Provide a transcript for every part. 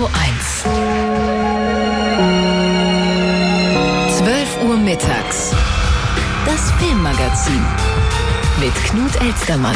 1. 12 Uhr mittags. Das Filmmagazin mit Knut Elstermann.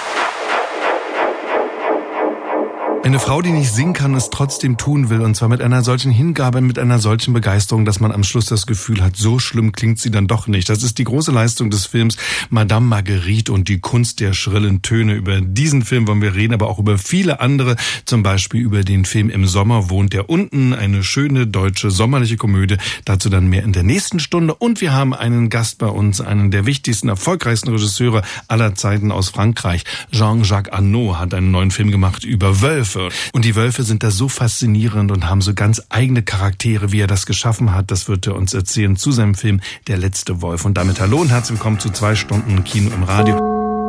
Eine Frau, die nicht singen kann, es trotzdem tun will, und zwar mit einer solchen Hingabe, mit einer solchen Begeisterung, dass man am Schluss das Gefühl hat, so schlimm klingt sie dann doch nicht. Das ist die große Leistung des Films Madame Marguerite und die Kunst der schrillen Töne. Über diesen Film wollen wir reden, aber auch über viele andere, zum Beispiel über den Film Im Sommer wohnt er unten, eine schöne deutsche sommerliche Komödie, dazu dann mehr in der nächsten Stunde. Und wir haben einen Gast bei uns, einen der wichtigsten, erfolgreichsten Regisseure aller Zeiten aus Frankreich. Jean-Jacques Annaud hat einen neuen Film gemacht über Wölfe. Und die Wölfe sind da so faszinierend und haben so ganz eigene Charaktere, wie er das geschaffen hat. Das wird er uns erzählen zu seinem Film Der letzte Wolf. Und damit hallo und herzlich willkommen zu 2 Stunden Kino im Radio.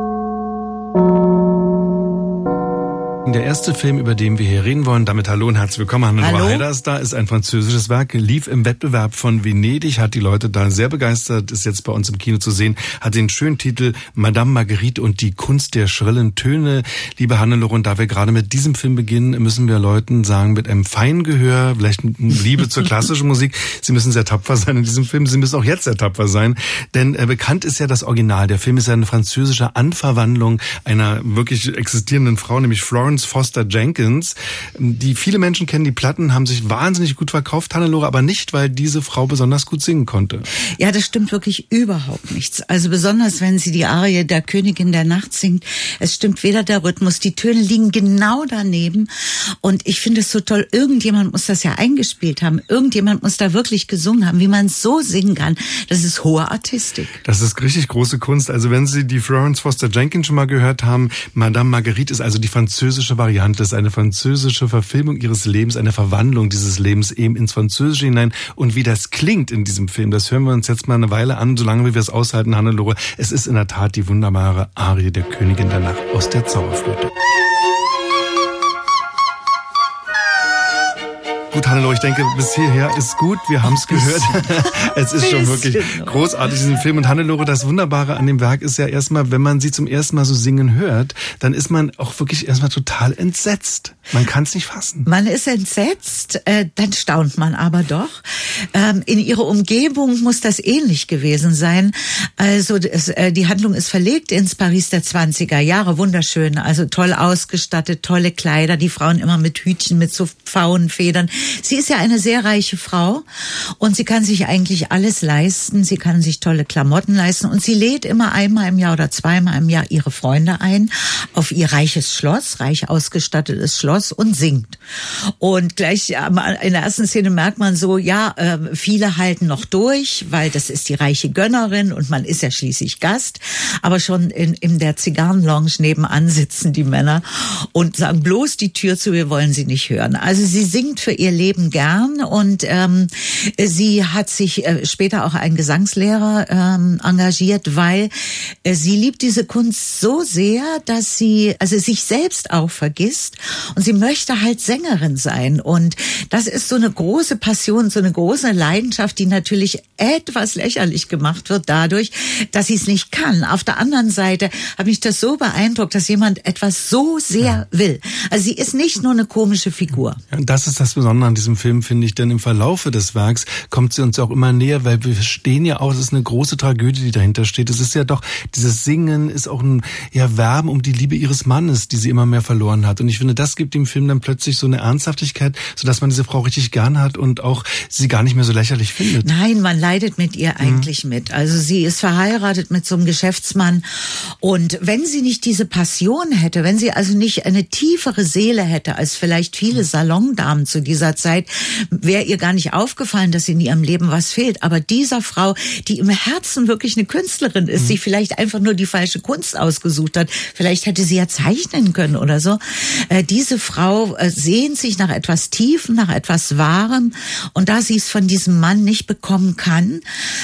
Der erste Film, über den wir hier reden wollen, damit hallo und herzlich willkommen. Hannelore Heider ist da, ist ein französisches Werk, lief im Wettbewerb von Venedig, hat die Leute da sehr begeistert, ist jetzt bei uns im Kino zu sehen, hat den schönen Titel Madame Marguerite und die Kunst der schrillen Töne. Liebe Hannelore, und da wir gerade mit diesem Film beginnen, müssen wir Leuten sagen, mit einem feinen Gehör, vielleicht mit Liebe zur klassischen Musik, Sie müssen sehr tapfer sein in diesem Film, Sie müssen auch jetzt sehr tapfer sein, denn bekannt ist ja das Original. Der Film ist ja eine französische Anverwandlung einer wirklich existierenden Frau, nämlich Florence Foster Jenkins. Die viele Menschen kennen, die Platten haben sich wahnsinnig gut verkauft, Hannelore, aber nicht, weil diese Frau besonders gut singen konnte. Ja, das stimmt wirklich überhaupt nichts. Also besonders, wenn sie die Arie der Königin der Nacht singt. Es stimmt weder der Rhythmus, die Töne liegen genau daneben. Und ich finde es so toll, irgendjemand muss das ja eingespielt haben. Irgendjemand muss da wirklich gesungen haben, wie man so singen kann. Das ist hohe Artistik. Das ist richtig große Kunst. Also wenn Sie die Florence Foster Jenkins schon mal gehört haben, Madame Marguerite ist also die französische Variante, ist eine französische Verfilmung ihres Lebens, eine Verwandlung dieses Lebens eben ins Französische hinein. Und wie das klingt in diesem Film, das hören wir uns jetzt mal eine Weile an, solange wie wir es aushalten, Hannelore. Es ist in der Tat die wunderbare Arie der Königin der Nacht aus der Zauberflöte. Gut, Hannelore, ich denke, bis hierher ist gut. Wir haben es gehört. Es ist schon wirklich großartig, diesen Film. Und Hannelore, das Wunderbare an dem Werk ist ja erstmal, wenn man sie zum ersten Mal so singen hört, dann ist man auch wirklich erstmal total entsetzt. Man kann es nicht fassen. Man ist entsetzt, dann staunt man aber doch. In ihrer Umgebung muss das ähnlich gewesen sein. Also die Handlung ist verlegt ins Paris der 20er Jahre. Wunderschön, also toll ausgestattet, tolle Kleider. Die Frauen immer mit Hütchen, mit so Pfauenfedern. Sie ist ja eine sehr reiche Frau und sie kann sich eigentlich alles leisten. Sie kann sich tolle Klamotten leisten und sie lädt immer einmal im Jahr oder zweimal im Jahr ihre Freunde ein auf ihr reiches Schloss, reich ausgestattetes Schloss, und singt. Und gleich in der ersten Szene merkt man so, ja, viele halten noch durch, weil das ist die reiche Gönnerin und man ist ja schließlich Gast. Aber schon in der Zigarrenlounge nebenan sitzen die Männer und sagen bloß die Tür zu, wir wollen sie nicht hören. Also sie singt für ihr Leben gern und sie hat sich später auch einen Gesangslehrer engagiert, weil sie liebt diese Kunst so sehr, dass sie also sich selbst auch vergisst und sie möchte halt Sängerin sein. Und das ist so eine große Passion, so eine große Leidenschaft, die natürlich etwas lächerlich gemacht wird dadurch, dass sie es nicht kann. Auf der anderen Seite hat mich das so beeindruckt, dass jemand etwas so sehr will. Also sie ist nicht nur eine komische Figur. Ja, das ist das Besondere an diesem Film, finde ich, denn im Verlaufe des Werks kommt sie uns auch immer näher, weil wir verstehen ja auch, es ist eine große Tragödie, die dahinter steht. Es ist ja doch, dieses Singen ist auch ein Werben um die Liebe ihres Mannes, die sie immer mehr verloren hat. Und ich finde, das gibt dem Film dann plötzlich so eine Ernsthaftigkeit, sodass man diese Frau richtig gern hat und auch sie gar nicht mehr so lächerlich findet. Nein, man leidet mit ihr eigentlich mit. Also sie ist verheiratet mit so einem Geschäftsmann und wenn sie nicht diese Passion hätte, wenn sie also nicht eine tiefere Seele hätte als vielleicht viele Salondamen zu dieser Zeit, wäre ihr gar nicht aufgefallen, dass in ihrem Leben was fehlt. Aber dieser Frau, die im Herzen wirklich eine Künstlerin ist, sich vielleicht einfach nur die falsche Kunst ausgesucht hat, vielleicht hätte sie ja zeichnen können oder so, diese Frau sehnt sich nach etwas Tiefem, nach etwas Wahrem und da sie es von diesem Mann nicht bekommen kann,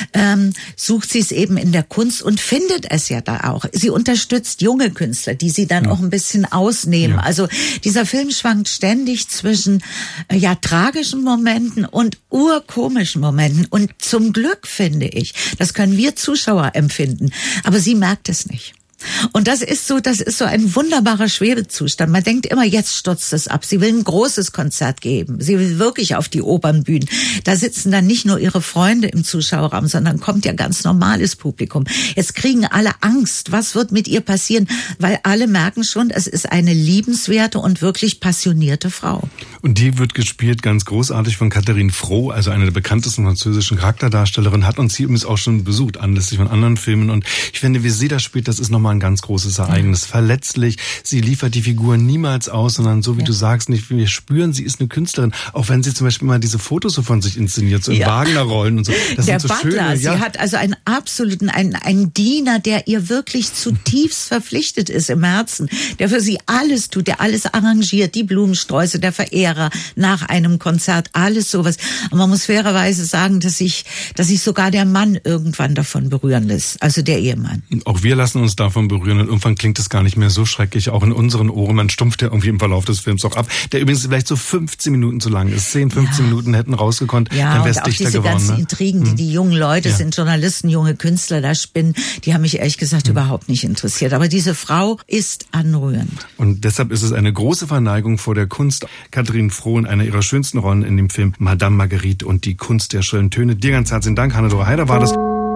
sucht sie es eben in der Kunst und findet es ja da auch. Sie unterstützt junge Künstler, die sie dann auch ein bisschen ausnehmen. Ja. Also dieser Film schwankt ständig zwischen tragischen Momenten und urkomischen Momenten und zum Glück finde ich, das können wir Zuschauer empfinden, aber sie merkt es nicht. Und das ist so ein wunderbarer Schwebezustand. Man denkt immer, jetzt stürzt es ab. Sie will ein großes Konzert geben. Sie will wirklich auf die Opernbühnen. Da sitzen dann nicht nur ihre Freunde im Zuschauerraum, sondern kommt ja ganz normales Publikum. Jetzt kriegen alle Angst. Was wird mit ihr passieren? Weil alle merken schon, es ist eine liebenswerte und wirklich passionierte Frau. Und die wird gespielt ganz großartig von Catherine Fro, also eine der bekanntesten französischen Charakterdarstellerinnen, hat uns hier übrigens auch schon besucht, anlässlich von anderen Filmen. Und ich finde, wie sie das spielt, das ist nochmal ein ganz großes Ereignis. Verletzlich, sie liefert die Figur niemals aus, sondern so wie du sagst, nicht, wir spüren, sie ist eine Künstlerin. Auch wenn sie zum Beispiel mal diese Fotos so von sich inszeniert, so in Wagner-Rollen und so. Das der sind so Butler, schöne, sie hat also einen absoluten, einen Diener, der ihr wirklich zutiefst verpflichtet ist im Herzen, der für sie alles tut, der alles arrangiert, die Blumensträuße, der Verehrer nach einem Konzert, alles sowas. Und man muss fairerweise sagen, dass sich sogar der Mann irgendwann davon berühren lässt, also der Ehemann. Auch wir lassen uns davon berühren und irgendwann klingt es gar nicht mehr so schrecklich, auch in unseren Ohren. Man stumpft ja irgendwie im Verlauf des Films auch ab, der übrigens vielleicht so 15 Minuten zu lang ist. 10, 15 Minuten hätten rausgekonnt, dann wäre es dichter geworden. Ja, und auch diese ganzen Intrigen, die jungen Leute sind Journalisten, junge Künstler da spinnen, die haben mich ehrlich gesagt überhaupt nicht interessiert. Aber diese Frau ist anrührend. Und deshalb ist es eine große Verneigung vor der Kunst. Catherine Fro in einer ihrer schönsten Rollen in dem Film Madame Marguerite und die Kunst der schrillen Töne. Dir ganz herzlichen Dank, Hannelore Heider war das.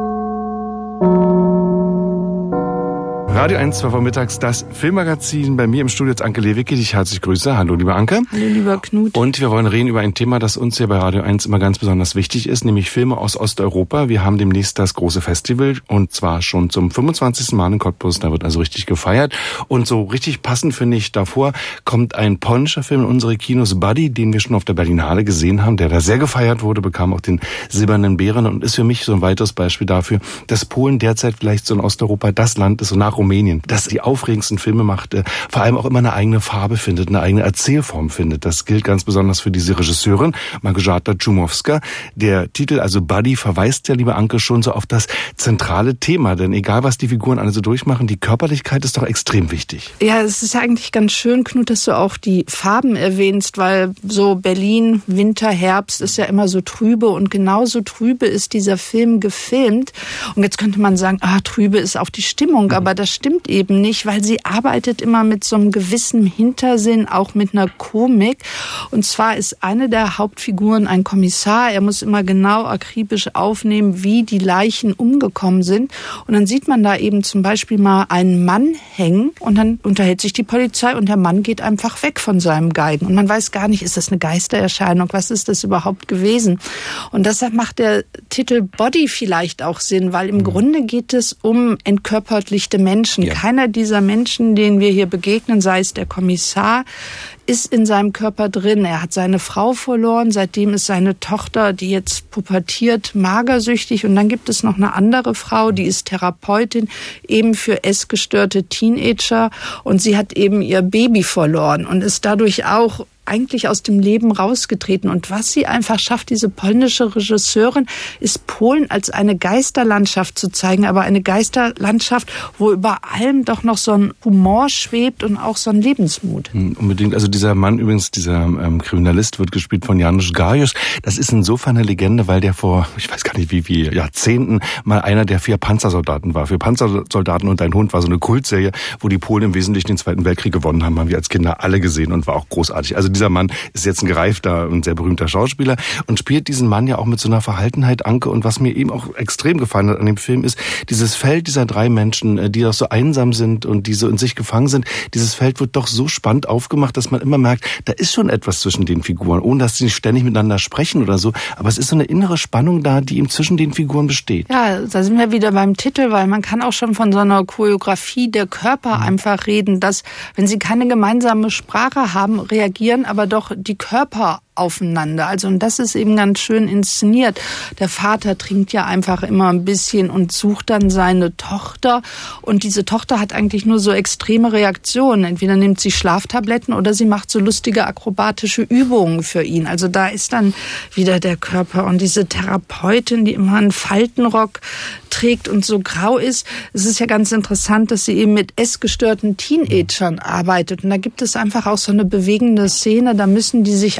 Radio 1, 12 Uhr mittags, das Filmmagazin. Bei mir im Studio jetzt Anke Lewicki, die ich herzlich grüße. Hallo, liebe Anke. Hallo, lieber Knut. Und wir wollen reden über ein Thema, das uns hier bei Radio 1 immer ganz besonders wichtig ist, nämlich Filme aus Osteuropa. Wir haben demnächst das große Festival und zwar schon zum 25. Mal in Cottbus. Da wird also richtig gefeiert. Und so richtig passend finde ich, davor kommt ein polnischer Film in unsere Kinos, Buddy, den wir schon auf der Berlinale gesehen haben, der da sehr gefeiert wurde, bekam auch den Silbernen Bären und ist für mich so ein weiteres Beispiel dafür, dass Polen derzeit vielleicht so in Osteuropa das Land ist, so nach Rumänien, das die aufregendsten Filme macht, vor allem auch immer eine eigene Farbe findet, eine eigene Erzählform findet. Das gilt ganz besonders für diese Regisseurin, Małgorzata Dżumowska. Der Titel, also Buddy, verweist ja, liebe Anke, schon so auf das zentrale Thema, denn egal, was die Figuren alle so durchmachen, die Körperlichkeit ist doch extrem wichtig. Ja, es ist eigentlich ganz schön, Knut, dass du auch die Farben erwähnst, weil so Berlin, Winter, Herbst ist ja immer so trübe und genauso trübe ist dieser Film gefilmt. Und jetzt könnte man sagen, trübe ist auch die Stimmung, aber das stimmt eben nicht, weil sie arbeitet immer mit so einem gewissen Hintersinn, auch mit einer Komik. Und zwar ist eine der Hauptfiguren ein Kommissar. Er muss immer genau akribisch aufnehmen, wie die Leichen umgekommen sind. Und dann sieht man da eben zum Beispiel mal einen Mann hängen und dann unterhält sich die Polizei und der Mann geht einfach weg von seinem Geigen. Und man weiß gar nicht, ist das eine Geistererscheinung? Was ist das überhaupt gewesen? Und deshalb macht der Titel Body vielleicht auch Sinn, weil im Grunde geht es um entkörperlichte Menschen. Ja. Keiner dieser Menschen, denen wir hier begegnen, sei es der Kommissar, ist in seinem Körper drin. Er hat seine Frau verloren, seitdem ist seine Tochter, die jetzt pubertiert, magersüchtig. Und dann gibt es noch eine andere Frau, die ist Therapeutin, eben für essgestörte Teenager. Und sie hat eben ihr Baby verloren und ist dadurch auch eigentlich aus dem Leben rausgetreten. Und was sie einfach schafft, diese polnische Regisseurin, ist Polen als eine Geisterlandschaft zu zeigen, aber eine Geisterlandschaft, wo über allem doch noch so ein Humor schwebt und auch so ein Lebensmut. Unbedingt. Also dieser Mann übrigens, dieser Kriminalist wird gespielt von Janusz Gajos. Das ist insofern eine Legende, weil der vor, ich weiß gar nicht wie Jahrzehnten mal einer der 4 Panzersoldaten war. Für Panzersoldaten und ein Hund war so eine Kultserie, wo die Polen im Wesentlichen den Zweiten Weltkrieg gewonnen haben, haben wir als Kinder alle gesehen und war auch großartig. Also dieser Mann ist jetzt ein gereifter und sehr berühmter Schauspieler und spielt diesen Mann ja auch mit so einer Verhaltenheit, Anke. Und was mir eben auch extrem gefallen hat an dem Film ist, dieses Feld dieser 3 Menschen, die auch so einsam sind und die so in sich gefangen sind, dieses Feld wird doch so spannend aufgemacht, dass man immer merkt, da ist schon etwas zwischen den Figuren, ohne dass sie nicht ständig miteinander sprechen oder so. Aber es ist so eine innere Spannung da, die eben zwischen den Figuren besteht. Ja, da sind wir wieder beim Titel, weil man kann auch schon von so einer Choreografie der Körper einfach reden, dass, wenn sie keine gemeinsame Sprache haben, reagieren aber doch die Körper aufeinander. Also, und das ist eben ganz schön inszeniert. Der Vater trinkt ja einfach immer ein bisschen und sucht dann seine Tochter. Und diese Tochter hat eigentlich nur so extreme Reaktionen. Entweder nimmt sie Schlaftabletten oder sie macht so lustige akrobatische Übungen für ihn. Also da ist dann wieder der Körper. Und diese Therapeutin, die immer einen Faltenrock trägt und so grau ist. Es ist ja ganz interessant, dass sie eben mit essgestörten Teenagern arbeitet. Und da gibt es einfach auch so eine bewegende Szene. Da müssen die sich alle an den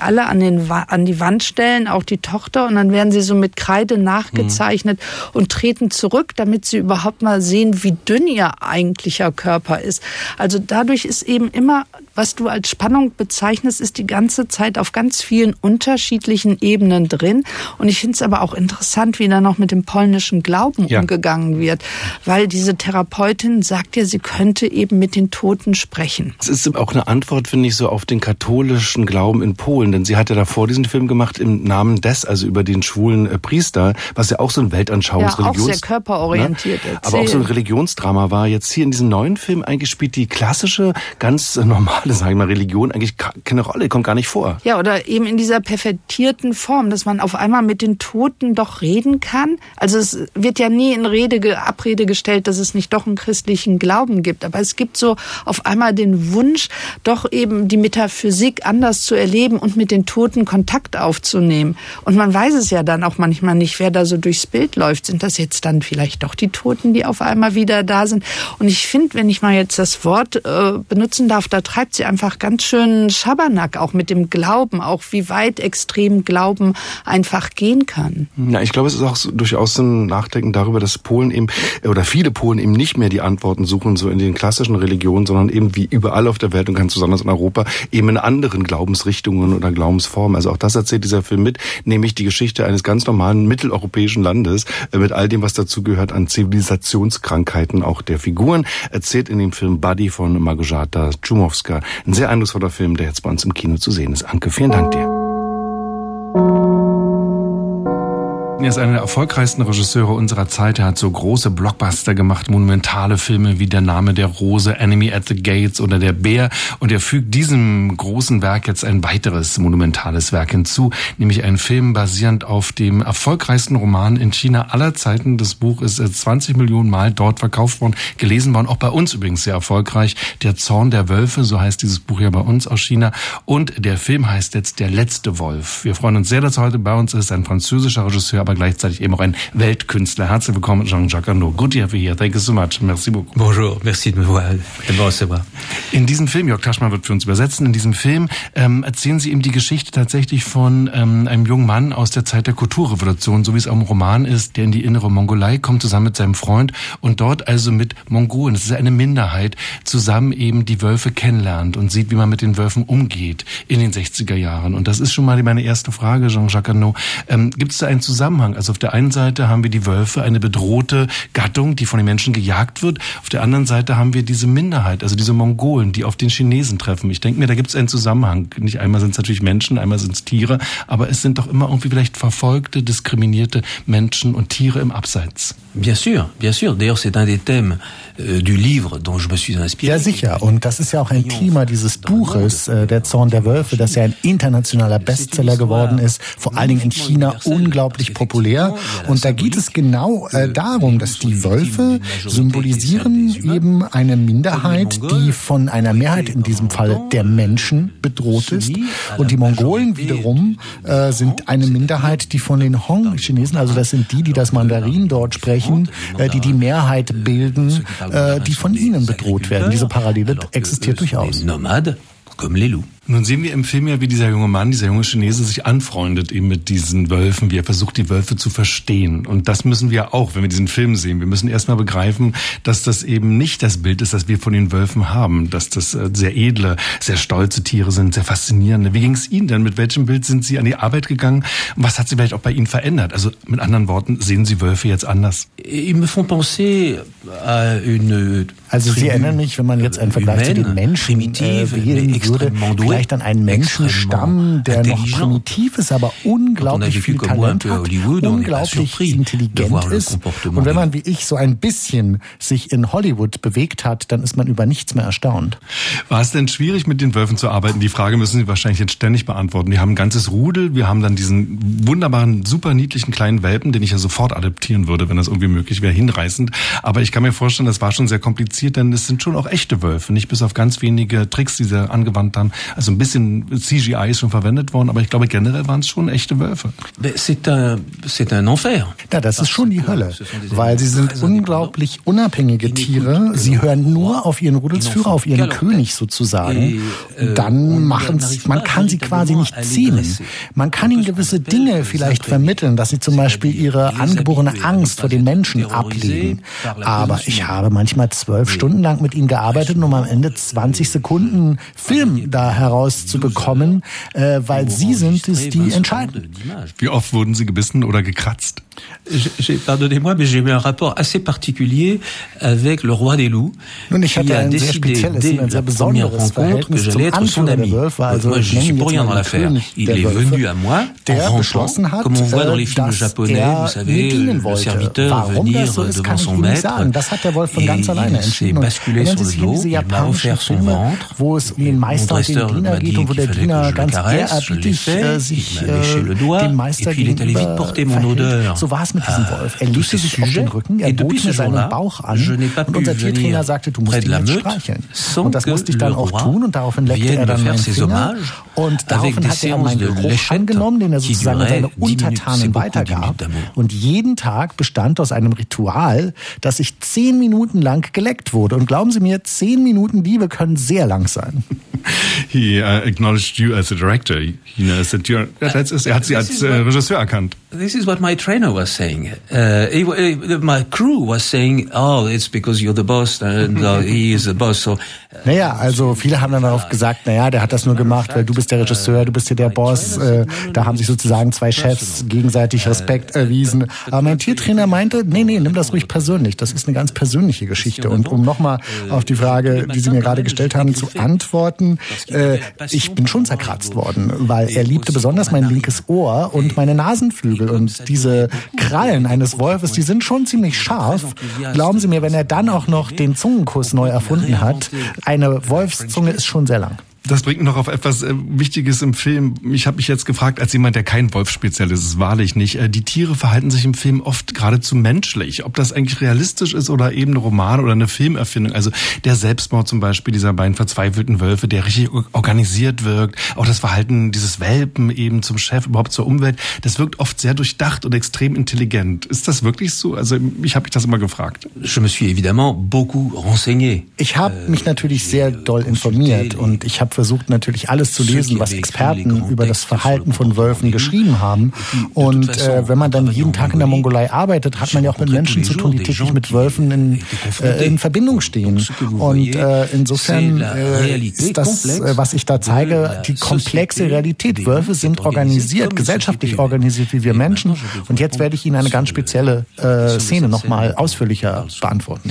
an die Wand stellen, auch die Tochter, und dann werden sie so mit Kreide nachgezeichnet und treten zurück, damit sie überhaupt mal sehen, wie dünn ihr eigentlicher Körper ist. Also dadurch ist eben immer, was du als Spannung bezeichnest, ist die ganze Zeit auf ganz vielen unterschiedlichen Ebenen drin. Und ich finde es aber auch interessant, wie da noch mit dem polnischen Glauben umgegangen wird, weil diese Therapeutin sagt ja, sie könnte eben mit den Toten sprechen. Es ist auch eine Antwort, finde ich, so auf den katholischen Glauben in Polen, denn sie hat ja davor diesen Film gemacht im Namen des, also über den schwulen Priester, was ja auch so ein Weltanschauungsreligions... Ja, auch sehr körperorientiert erzählt. Aber auch so ein Religionsdrama war. Jetzt hier in diesem neuen Film eigentlich spielt die klassische, ganz normale, sage ich mal, Religion eigentlich keine Rolle, kommt gar nicht vor. Ja, oder eben in dieser pervertierten Form, dass man auf einmal mit den Toten doch reden kann. Also es wird ja nie in Abrede gestellt, dass es nicht doch einen christlichen Glauben gibt. Aber es gibt so auf einmal den Wunsch, doch eben die Metaphysik anders zu erleben und mit den Toten Kontakt aufzunehmen. Und man weiß es ja dann auch manchmal nicht, wer da so durchs Bild läuft. Sind das jetzt dann vielleicht doch die Toten, die auf einmal wieder da sind? Und ich finde, wenn ich mal jetzt das Wort benutzen darf, da treibt sie einfach ganz schön Schabernack, auch mit dem Glauben, auch wie weit extrem Glauben einfach gehen kann. Ja, ich glaube, es ist auch so, durchaus ein Nachdenken darüber, dass Polen eben, oder viele Polen eben nicht mehr die Antworten suchen, so in den klassischen Religionen, sondern eben wie überall auf der Welt und ganz besonders in Europa, eben in anderen Glaubensrichtungen oder Glaubensformen. Also auch das erzählt dieser Film mit, nämlich die Geschichte eines ganz normalen mitteleuropäischen Landes, mit all dem, was dazugehört an Zivilisationskrankheiten auch der Figuren, erzählt in dem Film Buddy von Małgorzata Dżumowska. Ein sehr eindrucksvoller Film, der jetzt bei uns im Kino zu sehen ist. Anke, vielen Dank dir. Er ist einer der erfolgreichsten Regisseure unserer Zeit. Er hat so große Blockbuster gemacht, monumentale Filme wie Der Name der Rose, Enemy at the Gates oder Der Bär. Und er fügt diesem großen Werk jetzt ein weiteres monumentales Werk hinzu, nämlich einen Film basierend auf dem erfolgreichsten Roman in China aller Zeiten. Das Buch ist 20 Millionen Mal dort verkauft worden, gelesen worden, auch bei uns übrigens sehr erfolgreich. Der Zorn der Wölfe, so heißt dieses Buch ja bei uns aus China. Und der Film heißt jetzt Der letzte Wolf. Wir freuen uns sehr, dass er heute bei uns ist, ein französischer Regisseur, aber gleichzeitig eben auch ein Weltkünstler. Herzlich willkommen, Jean-Jacques Annaud. Good to have you here. Thank you so much. Merci beaucoup. Bonjour, merci de me recevoir. In diesem Film, Jörg Taschmann wird für uns übersetzen, in diesem Film erzählen Sie ihm die Geschichte tatsächlich von einem jungen Mann aus der Zeit der Kulturrevolution, so wie es auch im Roman ist, der in die innere Mongolei kommt, zusammen mit seinem Freund und dort also mit Mongolen, das ist eine Minderheit, zusammen eben die Wölfe kennenlernt und sieht, wie man mit den Wölfen umgeht in den 60er Jahren. Und das ist schon mal meine erste Frage, Jean-Jacques Annaud. Gibt es da einen Zusammenhang? Also auf der einen Seite haben wir die Wölfe, eine bedrohte Gattung, die von den Menschen gejagt wird. Auf der anderen Seite haben wir diese Minderheit, also diese Mongolen, die auf den Chinesen treffen. Ich denke mir, da gibt es einen Zusammenhang. Nicht einmal sind es natürlich Menschen, einmal sind es Tiere, aber es sind doch immer irgendwie vielleicht verfolgte, diskriminierte Menschen und Tiere im Abseits. Bien sûr, bien sûr. D'ailleurs, c'est un des thèmes du livre dont je me suis inspiré. Ja, sicher. Und das ist ja auch ein Thema dieses Buches, Der Zorn der Wölfe, das ja ein internationaler Bestseller geworden ist, vor allen Dingen in China unglaublich populär. Und da geht es genau darum, dass die Wölfe symbolisieren eben eine Minderheit, die von einer Mehrheit, in diesem Fall der Menschen, bedroht ist. Und die Mongolen wiederum sind eine Minderheit, die von den Hong-Chinesen, also das sind die das Mandarin dort sprechen, die Mehrheit bilden, die von ihnen bedroht werden. Diese Parallele existiert durchaus. Nun sehen wir im Film ja, wie dieser junge Mann, dieser junge Chinese sich anfreundet eben mit diesen Wölfen, wie er versucht, die Wölfe zu verstehen. Und das müssen wir auch, wenn wir diesen Film sehen. Wir müssen erstmal begreifen, dass das eben nicht das Bild ist, das wir von den Wölfen haben, dass das sehr edle, sehr stolze Tiere sind, sehr faszinierende. Wie ging es Ihnen denn? Mit welchem Bild sind Sie an die Arbeit gegangen? Und was hat sich vielleicht auch bei Ihnen verändert? Also mit anderen Worten, sehen Sie Wölfe jetzt anders? Also Sie erinnern mich, wenn man jetzt einen Vergleich zu den Menschen wählen würde, vielleicht an einen Menschenstamm, der noch primitiv ist, aber unglaublich viel Talent hat, unglaublich intelligent ist. Und wenn man wie ich so ein bisschen sich in Hollywood bewegt hat, dann ist man über nichts mehr erstaunt. War es denn schwierig, mit den Wölfen zu arbeiten? Die Frage müssen Sie wahrscheinlich jetzt ständig beantworten. Wir haben ein ganzes Rudel, wir haben dann diesen wunderbaren, super niedlichen kleinen Welpen, den ich ja sofort adoptieren würde, wenn das irgendwie möglich wäre, hinreißend. Aber ich kann mir vorstellen, das war schon sehr kompliziert, denn es sind schon auch echte Wölfe, nicht bis auf ganz wenige Tricks, die sie angewandt haben. Also so ein bisschen CGI ist schon verwendet worden, aber ich glaube generell waren es schon echte Wölfe. C'est un enfer. Ja, das ist schon die Hölle, weil sie sind unglaublich unabhängige Tiere. Sie hören nur auf ihren Rudelsführer, auf ihren König sozusagen. Dann man kann sie quasi nicht zähmen. Man kann ihnen gewisse Dinge vielleicht vermitteln, dass sie zum Beispiel ihre angeborene Angst vor den Menschen ablegen. Aber ich habe manchmal 12 Stunden lang mit ihnen gearbeitet, um am Ende 20 Sekunden Film da herauszubekommen, weil sie sind es, die entscheiden. Wie oft wurden sie gebissen oder gekratzt? Pardonnez-moi, mais j'ai eu un rapport assez particulier avec le roi des loups. Nun, ich hatte ein sehr spezielles, ein sehr besonderes Verhältnis zum Anführer der Wölfe, also moi, je suis pour rien dans l'affaire. Il est venu à moi en rampant, comme on voit dans les films japonais, vous savez, le serviteur venir devant son maître, das hat der Wolf von ganz alleine entschieden. basculé sur le dos, il m'a offert son ventre, wo es um den Meister und den Diener geht und wo der Diener ganz ehrerbietig sich dem Meister gegenüber verhält. So war es mit diesem Wolf. Er legte sich auf den Rücken, er bot mir seinen Bauch an und unser Tiertrainer sagte, du musst ihn jetzt streicheln. Und das musste ich dann auch tun und daraufhin leckte er dann meinen Finger und daraufhin hat er meinen Geruch angenommen, den er sozusagen an seine Untertanen weitergab. Und jeden Tag bestand aus einem Ritual, dass ich 10 Minuten lang geleckt wurde. Und glauben Sie mir, 10 Minuten Liebe können sehr lang sein. He acknowledged you as a director. He knows that you're, er hat sie als Regisseur erkannt. This is what my trainer was saying. My crew was saying, oh, it's because you're the boss and he is the boss. So, naja, also viele haben dann darauf gesagt, naja, der hat das nur gemacht, weil du bist der Regisseur, du bist hier der Boss. Da haben sich sozusagen 2 Chefs gegenseitig Respekt erwiesen. Aber mein Tiertrainer meinte, nee, nimm das ruhig persönlich. Das ist eine ganz persönliche Geschichte. Und um nochmal auf die Frage, die Sie mir gerade gestellt haben, zu antworten, ich bin schon zerkratzt worden, weil er liebte besonders mein linkes Ohr und meine Nasenflügel. Und diese Krallen eines Wolfes, die sind schon ziemlich scharf. Glauben Sie mir, wenn er dann auch noch den Zungenkuss neu erfunden hat, eine Wolfszunge ist schon sehr lang. Das bringt mich noch auf etwas Wichtiges im Film. Ich habe mich jetzt gefragt, als jemand, der kein Wolfspezialist ist, wahrlich nicht. Die Tiere verhalten sich im Film oft geradezu menschlich. Ob das eigentlich realistisch ist oder eben ein Roman oder eine Filmerfindung. Also der Selbstmord zum Beispiel dieser beiden verzweifelten Wölfe, der richtig organisiert wirkt. Auch das Verhalten dieses Welpen eben zum Chef, überhaupt zur Umwelt. Das wirkt oft sehr durchdacht und extrem intelligent. Ist das wirklich so? Also ich habe mich das immer gefragt. Je me suis évidemment beaucoup renseigné. Ich habe mich natürlich sehr doll informiert und ich habe versucht natürlich alles zu lesen, was Experten über das Verhalten von Wölfen geschrieben haben. Und wenn man dann jeden Tag in der Mongolei arbeitet, hat man ja auch mit Menschen zu tun, die täglich mit Wölfen in Verbindung stehen. Und insofern ist das, was ich da zeige, die komplexe Realität. Wölfe sind organisiert, gesellschaftlich organisiert wie wir Menschen. Und jetzt werde ich Ihnen eine ganz spezielle Szene nochmal ausführlicher beantworten.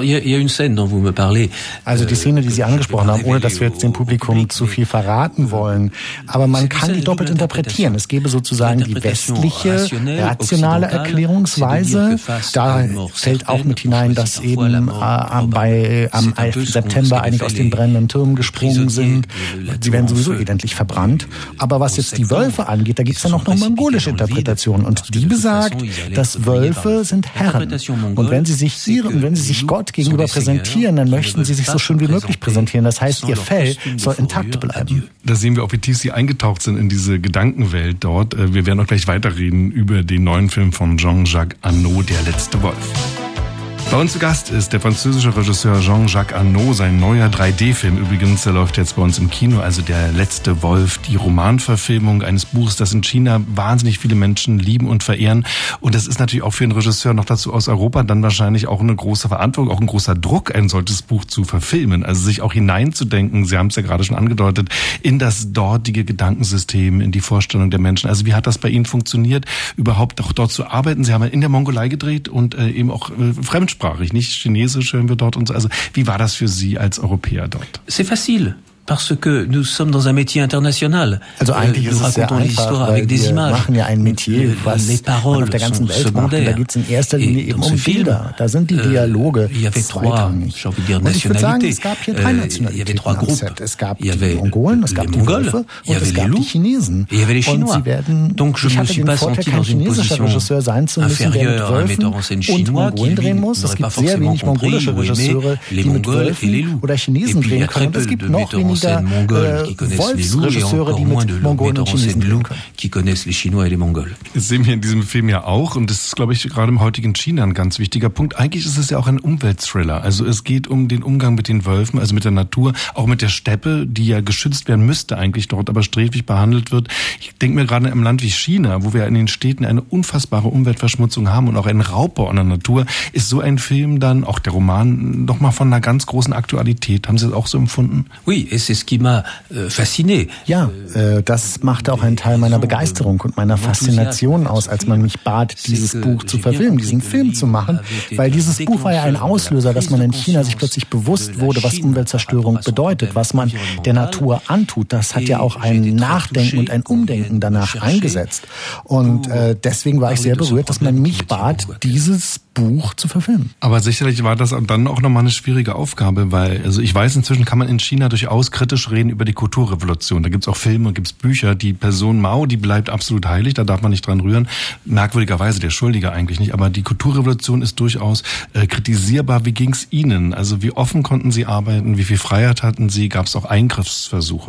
Also die Szene, die Sie angesprochen haben, ohne dass wir jetzt dem Publikum zu viel verraten wollen. Aber man kann die doppelt interpretieren. Es gäbe sozusagen die westliche, rationale Erklärungsweise. Da fällt auch mit hinein, dass eben am 11. September einige aus den brennenden Türmen gesprungen sind. Sie werden sowieso elendlich verbrannt. Aber was jetzt die Wölfe angeht, da gibt es dann auch noch mongolische Interpretationen. Und die besagt, dass Wölfe sind Herren. Und wenn sie sich Gott gegenüber präsentieren, dann möchten sie sich so schön wie möglich präsentieren. Das heißt, ihr Fell soll intakt bleiben. Da sehen wir auch, wie tief Sie eingetaucht sind in diese Gedankenwelt dort. Wir werden auch gleich weiterreden über den neuen Film von Jean-Jacques Annaud, Der letzte Wolf. Bei uns zu Gast ist der französische Regisseur Jean-Jacques Annaud. Sein neuer 3D-Film übrigens, der läuft jetzt bei uns im Kino, also Der letzte Wolf, die Romanverfilmung eines Buches, das in China wahnsinnig viele Menschen lieben und verehren. Und das ist natürlich auch für einen Regisseur noch dazu aus Europa dann wahrscheinlich auch eine große Verantwortung, auch ein großer Druck, ein solches Buch zu verfilmen. Also sich auch hineinzudenken, Sie haben es ja gerade schon angedeutet, in das dortige Gedankensystem, in die Vorstellung der Menschen. Also wie hat das bei Ihnen funktioniert, überhaupt auch dort zu arbeiten? Sie haben ja in der Mongolei gedreht und eben auch fremdsprachig. Nicht Chinesisch hören wir dort und so. Also wie war das für Sie als Europäer dort? C'est facile. Parce que nous sommes dans un métier international. Also eigentlich ist es sehr einfach, weil wir machen ja ein Metier, was man auf der ganzen Welt macht. Und da geht es in erster Linie eben um Bilder. Da sind die Dialoge zweitrangig. Und ich würde sagen, es gab hier 3 Nationalitäten am Set. Es gab die Mongolen, es gab die Wölfe und es gab die Chinesen. Und sie werden, ich hatte den Vorteil, kein chinesischer Regisseur sein zu müssen, der mit Wölfen und Mongolen drehen muss. Es gibt sehr wenig mongolische Regisseure, die mit Wölfen oder Chinesen drehen können. Und es gibt noch weniger weniger Wolfsregisseure, die mit Mongolen und Chinesen reden können. Das sehen wir in diesem Film ja auch und das ist, glaube ich, gerade im heutigen China ein ganz wichtiger Punkt. Eigentlich ist es ja auch ein Umweltthriller. Also es geht um den Umgang mit den Wölfen, also mit der Natur, auch mit der Steppe, die ja geschützt werden müsste eigentlich dort, aber sträflich behandelt wird. Ich denke mir gerade im Land wie China, wo wir in den Städten eine unfassbare Umweltverschmutzung haben und auch einen Raubbau an der Natur, ist so ein Film dann, auch der Roman, noch mal von einer ganz großen Aktualität. Haben Sie das auch so empfunden? Oui, et c'est ce qui m'a fasciné. Ja, das machte auch einen Teil meiner Begeisterung und meiner Faszination aus, als man mich bat, dieses Buch zu verfilmen, diesen Film zu machen, weil dieses Buch war ja ein Auslöser, dass man in China sich plötzlich bewusst wurde, was Umweltzerstörung bedeutet, was man der Natur antut. Das hat ja auch ein Nachdenken und ein Umdenken danach eingesetzt. Und deswegen war ich sehr berührt, dass man mich bat, dieses Buch zu verfilmen. Aber sicherlich war das dann auch nochmal eine schwierige Aufgabe, weil, also ich weiß, inzwischen kann man in China durchaus kritisch reden über die Kulturrevolution. Da gibt's auch Filme, gibt's Bücher. Die Person Mao, die bleibt absolut heilig, da darf man nicht dran rühren. Merkwürdigerweise, der Schuldige eigentlich nicht. Aber die Kulturrevolution ist durchaus kritisierbar. Wie ging's Ihnen? Also wie offen konnten Sie arbeiten? Wie viel Freiheit hatten Sie? Gab's auch Eingriffsversuche?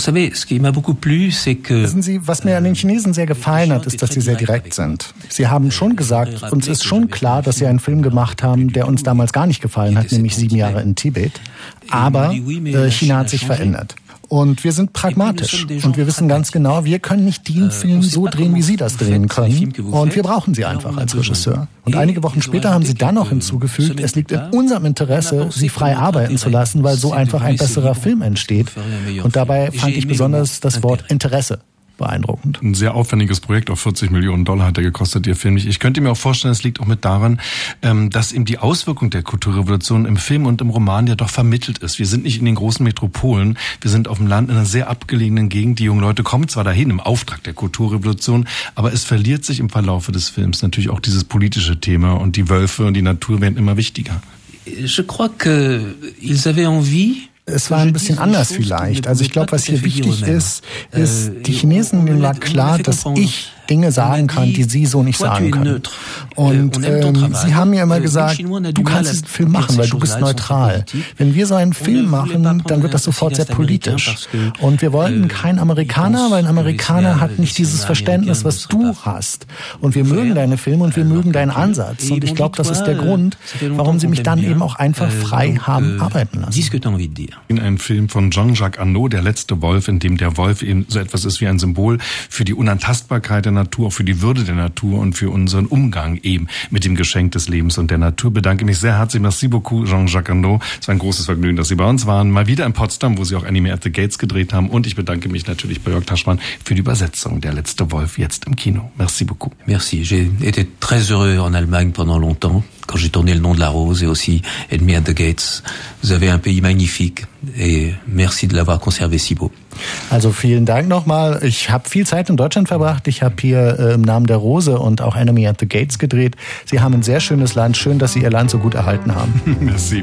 Wissen Sie, was mir an den Chinesen sehr gefallen hat, ist, dass sie sehr direkt sind. Sie haben schon gesagt, uns ist schon klar, dass sie einen Film gemacht haben, der uns damals gar nicht gefallen hat, nämlich 7 Jahre in Tibet. Aber China hat sich verändert. Und wir sind pragmatisch. Und wir wissen ganz genau, wir können nicht den Film so drehen, wie Sie das drehen können. Und wir brauchen Sie einfach als Regisseur. Und einige Wochen später haben Sie dann noch hinzugefügt, es liegt in unserem Interesse, Sie frei arbeiten zu lassen, weil so einfach ein besserer Film entsteht. Und dabei fand ich besonders das Wort Interesse beeindruckend. Ein sehr aufwendiges Projekt, auf $40 Millionen hat der gekostet, Ihr Film. Ich könnte mir auch vorstellen, es liegt auch mit daran, dass eben die Auswirkung der Kulturrevolution im Film und im Roman ja doch vermittelt ist. Wir sind nicht in den großen Metropolen, wir sind auf dem Land in einer sehr abgelegenen Gegend. Die jungen Leute kommen zwar dahin im Auftrag der Kulturrevolution, aber es verliert sich im Verlaufe des Films natürlich auch dieses politische Thema und die Wölfe und die Natur werden immer wichtiger. Je crois que ils avaient envie. Es war ein bisschen anders vielleicht. Also ich glaube, was hier wichtig ist, die Chinesen, denen war klar, dass ich Dinge sagen kann, die sie so nicht sagen können. Und sie haben mir immer gesagt, du kannst diesen Film machen, weil du bist neutral. Wenn wir so einen Film machen, dann wird das sofort sehr politisch. Und wir wollten keinen Amerikaner, weil ein Amerikaner hat nicht dieses Verständnis, was du hast. Und wir mögen deine Filme und wir mögen deinen Ansatz. Und ich glaube, das ist der Grund, warum sie mich dann eben auch einfach frei haben arbeiten lassen. In einem Film von Jean-Jacques Annaud, Der letzte Wolf, in dem der Wolf eben so etwas ist wie ein Symbol für die Unantastbarkeit der Natur, auch für die Würde der Natur und für unseren Umgang eben mit dem Geschenk des Lebens und der Natur. Bedanke mich sehr herzlich. Merci beaucoup, Jean-Jacques Annaud. Es war ein großes Vergnügen, dass Sie bei uns waren. Mal wieder in Potsdam, wo Sie auch Anime at the Gates gedreht haben. Und ich bedanke mich natürlich bei Jörg Taschmann für die Übersetzung. Der letzte Wolf jetzt im Kino. Merci beaucoup. Merci. J'ai été très heureux en Allemagne pendant longtemps, quand j'ai tourné Le Nom de la Rose et aussi Enemy at the Gates. Vous avez un pays magnifique et merci de l'avoir conservé si beau. Also vielen Dank nochmal. Ich habe viel Zeit in Deutschland verbracht. Ich habe hier im Namen der Rose und auch Enemy at the Gates gedreht. Sie haben ein sehr schönes Land. Schön, dass Sie Ihr Land so gut erhalten haben. Merci.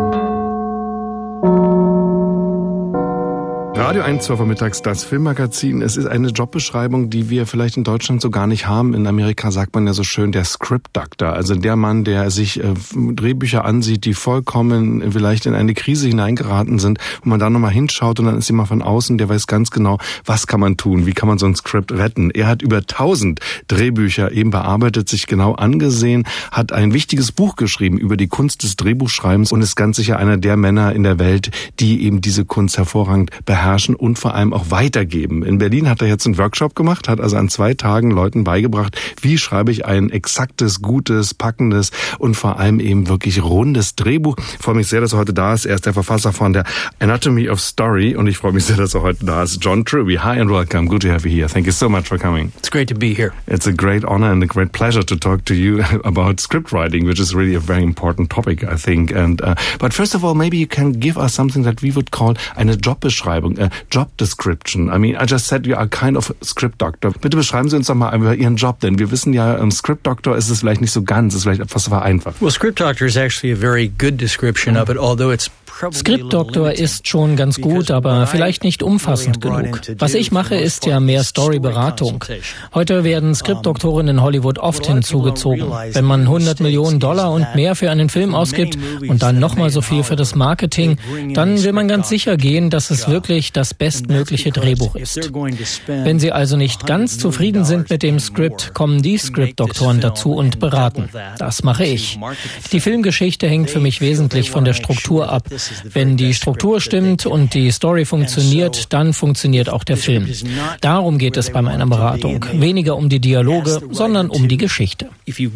Radio 1, 12 Uhr mittags, das Filmmagazin. Es ist eine Jobbeschreibung, die wir vielleicht in Deutschland so gar nicht haben. In Amerika sagt man ja so schön der Script Doctor, also der Mann, der sich Drehbücher ansieht, die vollkommen vielleicht in eine Krise hineingeraten sind, wo man da nochmal hinschaut und dann ist jemand von außen, der weiß ganz genau, was kann man tun, wie kann man so ein Skript retten. Er hat über 1000 Drehbücher eben bearbeitet, sich genau angesehen, hat ein wichtiges Buch geschrieben über die Kunst des Drehbuchschreibens und ist ganz sicher einer der Männer in der Welt, die eben diese Kunst hervorragend beherrschen und vor allem auch weitergeben. In Berlin hat er jetzt einen Workshop gemacht, hat also an 2 Tagen Leuten beigebracht, wie schreibe ich ein exaktes, gutes, packendes und vor allem eben wirklich rundes Drehbuch. Ich freue mich sehr, dass er heute da ist. Er ist der Verfasser von der Anatomy of Story und ich freue mich sehr, dass er heute da ist. John Truby, hi and welcome. Good to have you here. Thank you so much for coming. It's great to be here. It's a great honor and a great pleasure to talk to you about script writing, which is really a very important topic, I think. And but first of all, maybe you can give us something that we would call eine Jobbeschreibung, a job description. I mean, I just said you are kind of a script doctor. Bitte beschreiben Sie uns doch mal über Ihren Job, denn wir wissen ja, Script Doctor ist es vielleicht nicht so ganz, ist vielleicht etwas vereinfacht. Well, script doctor is actually a very good description of it, although it's Script-Doktor ist schon ganz gut, aber vielleicht nicht umfassend genug. Was ich mache, ist ja mehr Storyberatung. Heute werden Script-Doktoren in Hollywood oft hinzugezogen. Wenn man $100 Millionen und mehr für einen Film ausgibt und dann nochmal so viel für das Marketing, dann will man ganz sicher gehen, dass es wirklich das bestmögliche Drehbuch ist. Wenn Sie also nicht ganz zufrieden sind mit dem Skript, kommen die Script-Doktoren dazu und beraten. Das mache ich. Die Filmgeschichte hängt für mich wesentlich von der Struktur ab. Wenn die Struktur stimmt und die Story funktioniert, dann funktioniert auch der Film. Darum geht es bei meiner Beratung. Weniger um die Dialoge, sondern um die Geschichte.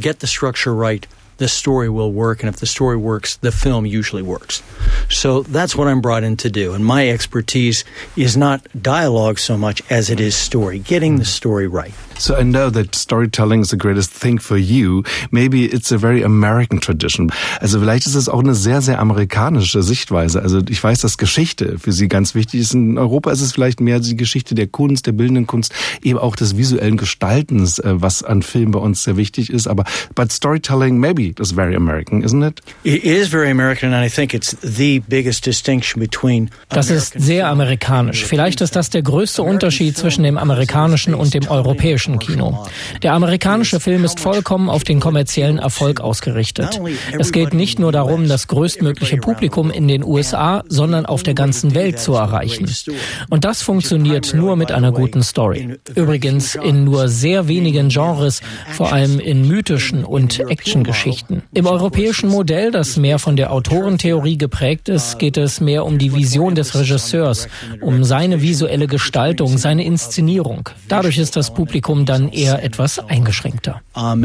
The story will work, and if the story works, the film usually works. So that's what I'm brought in to do, and my expertise is not dialogue so much as it is story, getting the story right. So I know that storytelling is the greatest thing for you. Maybe it's a very American tradition. Also vielleicht ist es auch eine sehr, sehr amerikanische Sichtweise. Also ich weiß, dass Geschichte für Sie ganz wichtig ist. In Europa ist es vielleicht mehr die Geschichte der Kunst, der bildenden Kunst, eben auch des visuellen Gestaltens, was an Filmen bei uns sehr wichtig ist. Aber but storytelling maybe is very American, isn't it? It is very American, and I think it's the biggest distinction between. Das ist sehr amerikanisch. Vielleicht ist das der größte Unterschied zwischen dem amerikanischen und dem europäischen Kino. Der amerikanische Film ist vollkommen auf den kommerziellen Erfolg ausgerichtet. Es geht nicht nur darum, das größtmögliche Publikum in den USA, sondern auf der ganzen Welt zu erreichen. Und das funktioniert nur mit einer guten Story. Übrigens in nur sehr wenigen Genres, vor allem in mythischen und Actiongeschichten. Im europäischen Modell, das mehr von der Autorentheorie geprägt ist, geht es mehr um die Vision des Regisseurs, um seine visuelle Gestaltung, seine Inszenierung. Dadurch ist das Publikum dann eher etwas eingeschränkter. And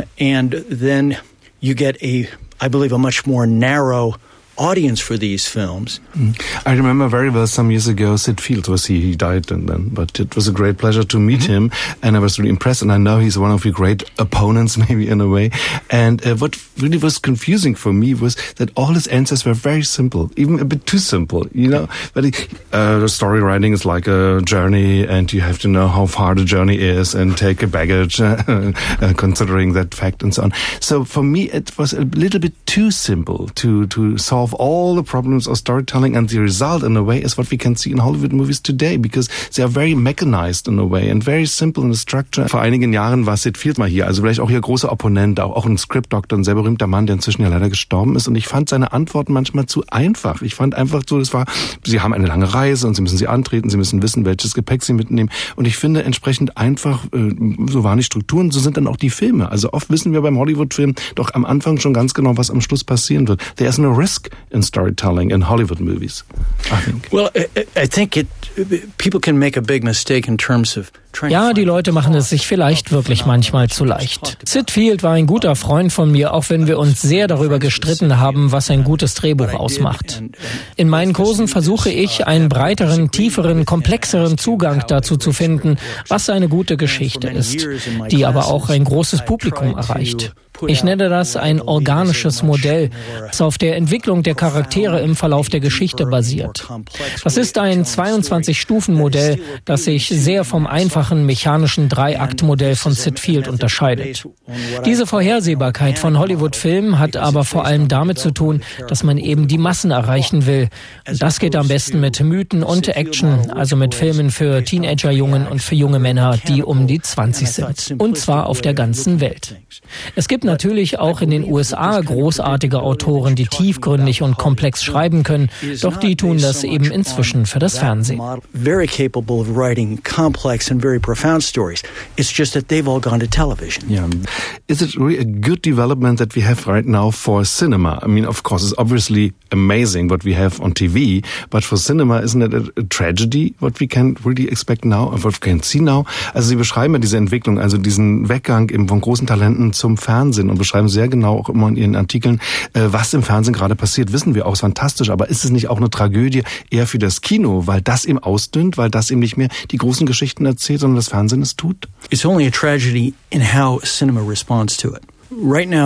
then you get I believe, a much more narrow audience for these films. I remember very well some years ago Sid Field he died and then, but it was a great pleasure to meet him, and I was really impressed, and I know he's one of your great opponents maybe in a way, and what really was confusing for me was that all his answers were very simple, even a bit too simple, you know, but the story writing is like a journey, and you have to know how far the journey is and take a baggage considering that fact and so on. So for me it was a little bit too simple to solve all the problems of storytelling, and the result in a way is what we can see in Hollywood movies today, because they are very mechanized in a way and very simple in the structure. Vor einigen Jahren war Sid Field mal hier, also vielleicht auch ihr großer Opponent, auch ein Script-Doktor, ein sehr berühmter Mann, der inzwischen ja leider gestorben ist, und ich fand seine Antworten manchmal zu einfach. Ich fand einfach so, Sie haben eine lange Reise und Sie müssen sie antreten, Sie müssen wissen, welches Gepäck Sie mitnehmen, und ich finde entsprechend einfach, so waren die Strukturen, so sind dann auch die Filme. Also oft wissen wir beim Hollywood-Film doch am Anfang schon ganz genau, was am Schluss passieren wird. There is no risk in storytelling in Hollywood movies, I think. Well, I think people can make a big mistake in terms of. Ja, die Leute machen es sich vielleicht wirklich manchmal zu leicht. Sid Field war ein guter Freund von mir, auch wenn wir uns sehr darüber gestritten haben, was ein gutes Drehbuch ausmacht. In meinen Kursen versuche ich, einen breiteren, tieferen, komplexeren Zugang dazu zu finden, was eine gute Geschichte ist, die aber auch ein großes Publikum erreicht. Ich nenne das ein organisches Modell, das auf der Entwicklung der Charaktere im Verlauf der Geschichte basiert. Das ist ein 22-Stufen-Modell, das sich sehr vom einfachen mechanischen Drei-Akt-Modell von Sid Field unterscheidet. Diese Vorhersehbarkeit von Hollywood-Filmen hat aber vor allem damit zu tun, dass man eben die Massen erreichen will. Und das geht am besten mit Mythen und Action, also mit Filmen für Teenager-Jungen und für junge Männer, die um die 20 sind. Und zwar auf der ganzen Welt. Es gibt natürlich auch in den USA großartige Autoren, die tiefgründig und komplex schreiben können, doch die tun das eben inzwischen für das Fernsehen. Very capable of writing complex and very profound stories. It's just that they've all gone to television. Yeah. Is it really a good development that we have right now for cinema? I mean, of course, it's obviously amazing what we have on TV, but for cinema, isn't it a tragedy what we can really expect now, what we can see now? Also Sie beschreiben ja diese Entwicklung, also diesen Weggang eben von großen Talenten zum Fernsehen, und beschreiben sehr genau auch immer in Ihren Artikeln, was im Fernsehen gerade passiert, wissen wir auch, ist fantastisch, aber ist es nicht auch eine Tragödie eher für das Kino, weil das eben ausdünnt, weil das eben nicht mehr die großen Geschichten erzählt, sondern das Fernsehen es tut? It's only a tragedy in how cinema responds to it. Right now,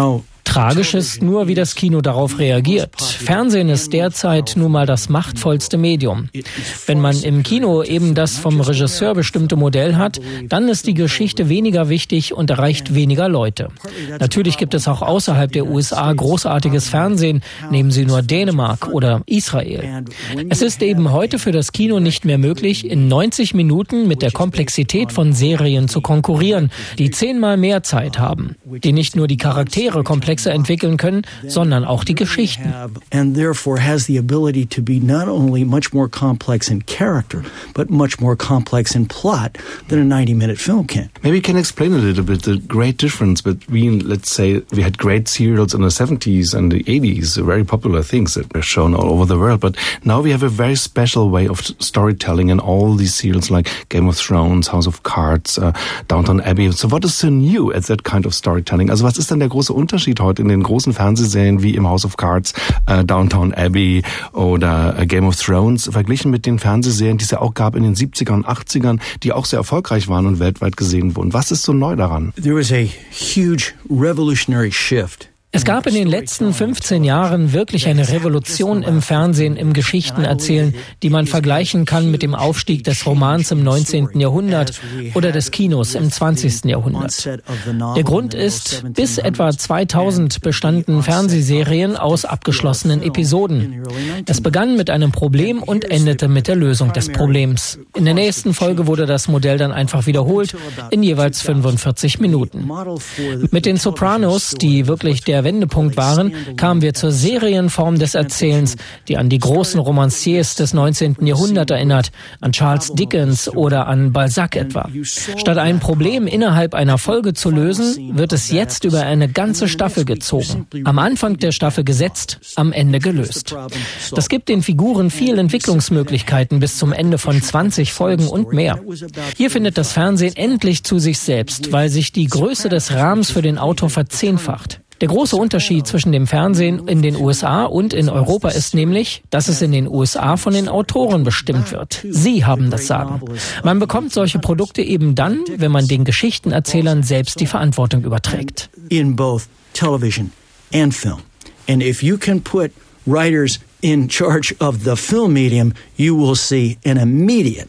Tragisch ist nur, wie das Kino darauf reagiert. Fernsehen ist derzeit nun mal das machtvollste Medium. Wenn man im Kino eben das vom Regisseur bestimmte Modell hat, dann ist die Geschichte weniger wichtig und erreicht weniger Leute. Natürlich gibt es auch außerhalb der USA großartiges Fernsehen, nehmen Sie nur Dänemark oder Israel. Es ist eben heute für das Kino nicht mehr möglich, in 90 Minuten mit der Komplexität von Serien zu konkurrieren, die 10-mal mehr Zeit haben, die nicht nur die Charaktere komplexer entwickeln können, sondern auch die Geschichten. And therefore has the ability to be not only much more complex in character, but much more complex in plot than a 90-minute film can. Maybe you can explain a little bit the great difference between, let's say, we had great serials in the 70s and the 80s, very popular things that were shown all over the world, but now we have a very special way of storytelling in all these serials like Game of Thrones, House of Cards, Downton Abbey. So what is so new at that kind of storytelling? Also was ist denn der große Unterschied heute in den großen Fernsehserien wie im House of Cards, Downton Abbey oder Game of Thrones verglichen mit den Fernsehserien, die es ja auch gab in den 70ern und 80ern, die auch sehr erfolgreich waren und weltweit gesehen wurden? Was ist so neu daran? There was a huge revolutionary shift. Es gab in den letzten 15 Jahren wirklich eine Revolution im Fernsehen, im Geschichtenerzählen, die man vergleichen kann mit dem Aufstieg des Romans im 19. Jahrhundert oder des Kinos im 20. Jahrhundert. Der Grund ist, bis etwa 2000 bestanden Fernsehserien aus abgeschlossenen Episoden. Es begann mit einem Problem und endete mit der Lösung des Problems. In der nächsten Folge wurde das Modell dann einfach wiederholt, in jeweils 45 Minuten. Mit den Sopranos, die wirklich der Wendepunkt waren, kamen wir zur Serienform des Erzählens, die an die großen Romanciers des 19. Jahrhunderts erinnert, an Charles Dickens oder an Balzac etwa. Statt ein Problem innerhalb einer Folge zu lösen, wird es jetzt über eine ganze Staffel gezogen. Am Anfang der Staffel gesetzt, am Ende gelöst. Das gibt den Figuren viel Entwicklungsmöglichkeiten bis zum Ende von 20 Folgen und mehr. Hier findet das Fernsehen endlich zu sich selbst, weil sich die Größe des Rahmens für den Autor verzehnfacht. Der große Unterschied zwischen dem Fernsehen in den USA und in Europa ist nämlich, dass es in den USA von den Autoren bestimmt wird. Sie haben das Sagen. Man bekommt solche Produkte eben dann, wenn man den Geschichtenerzählern selbst die Verantwortung überträgt. In both television and film. And if you can put writers in charge of the film medium, you will see an immediate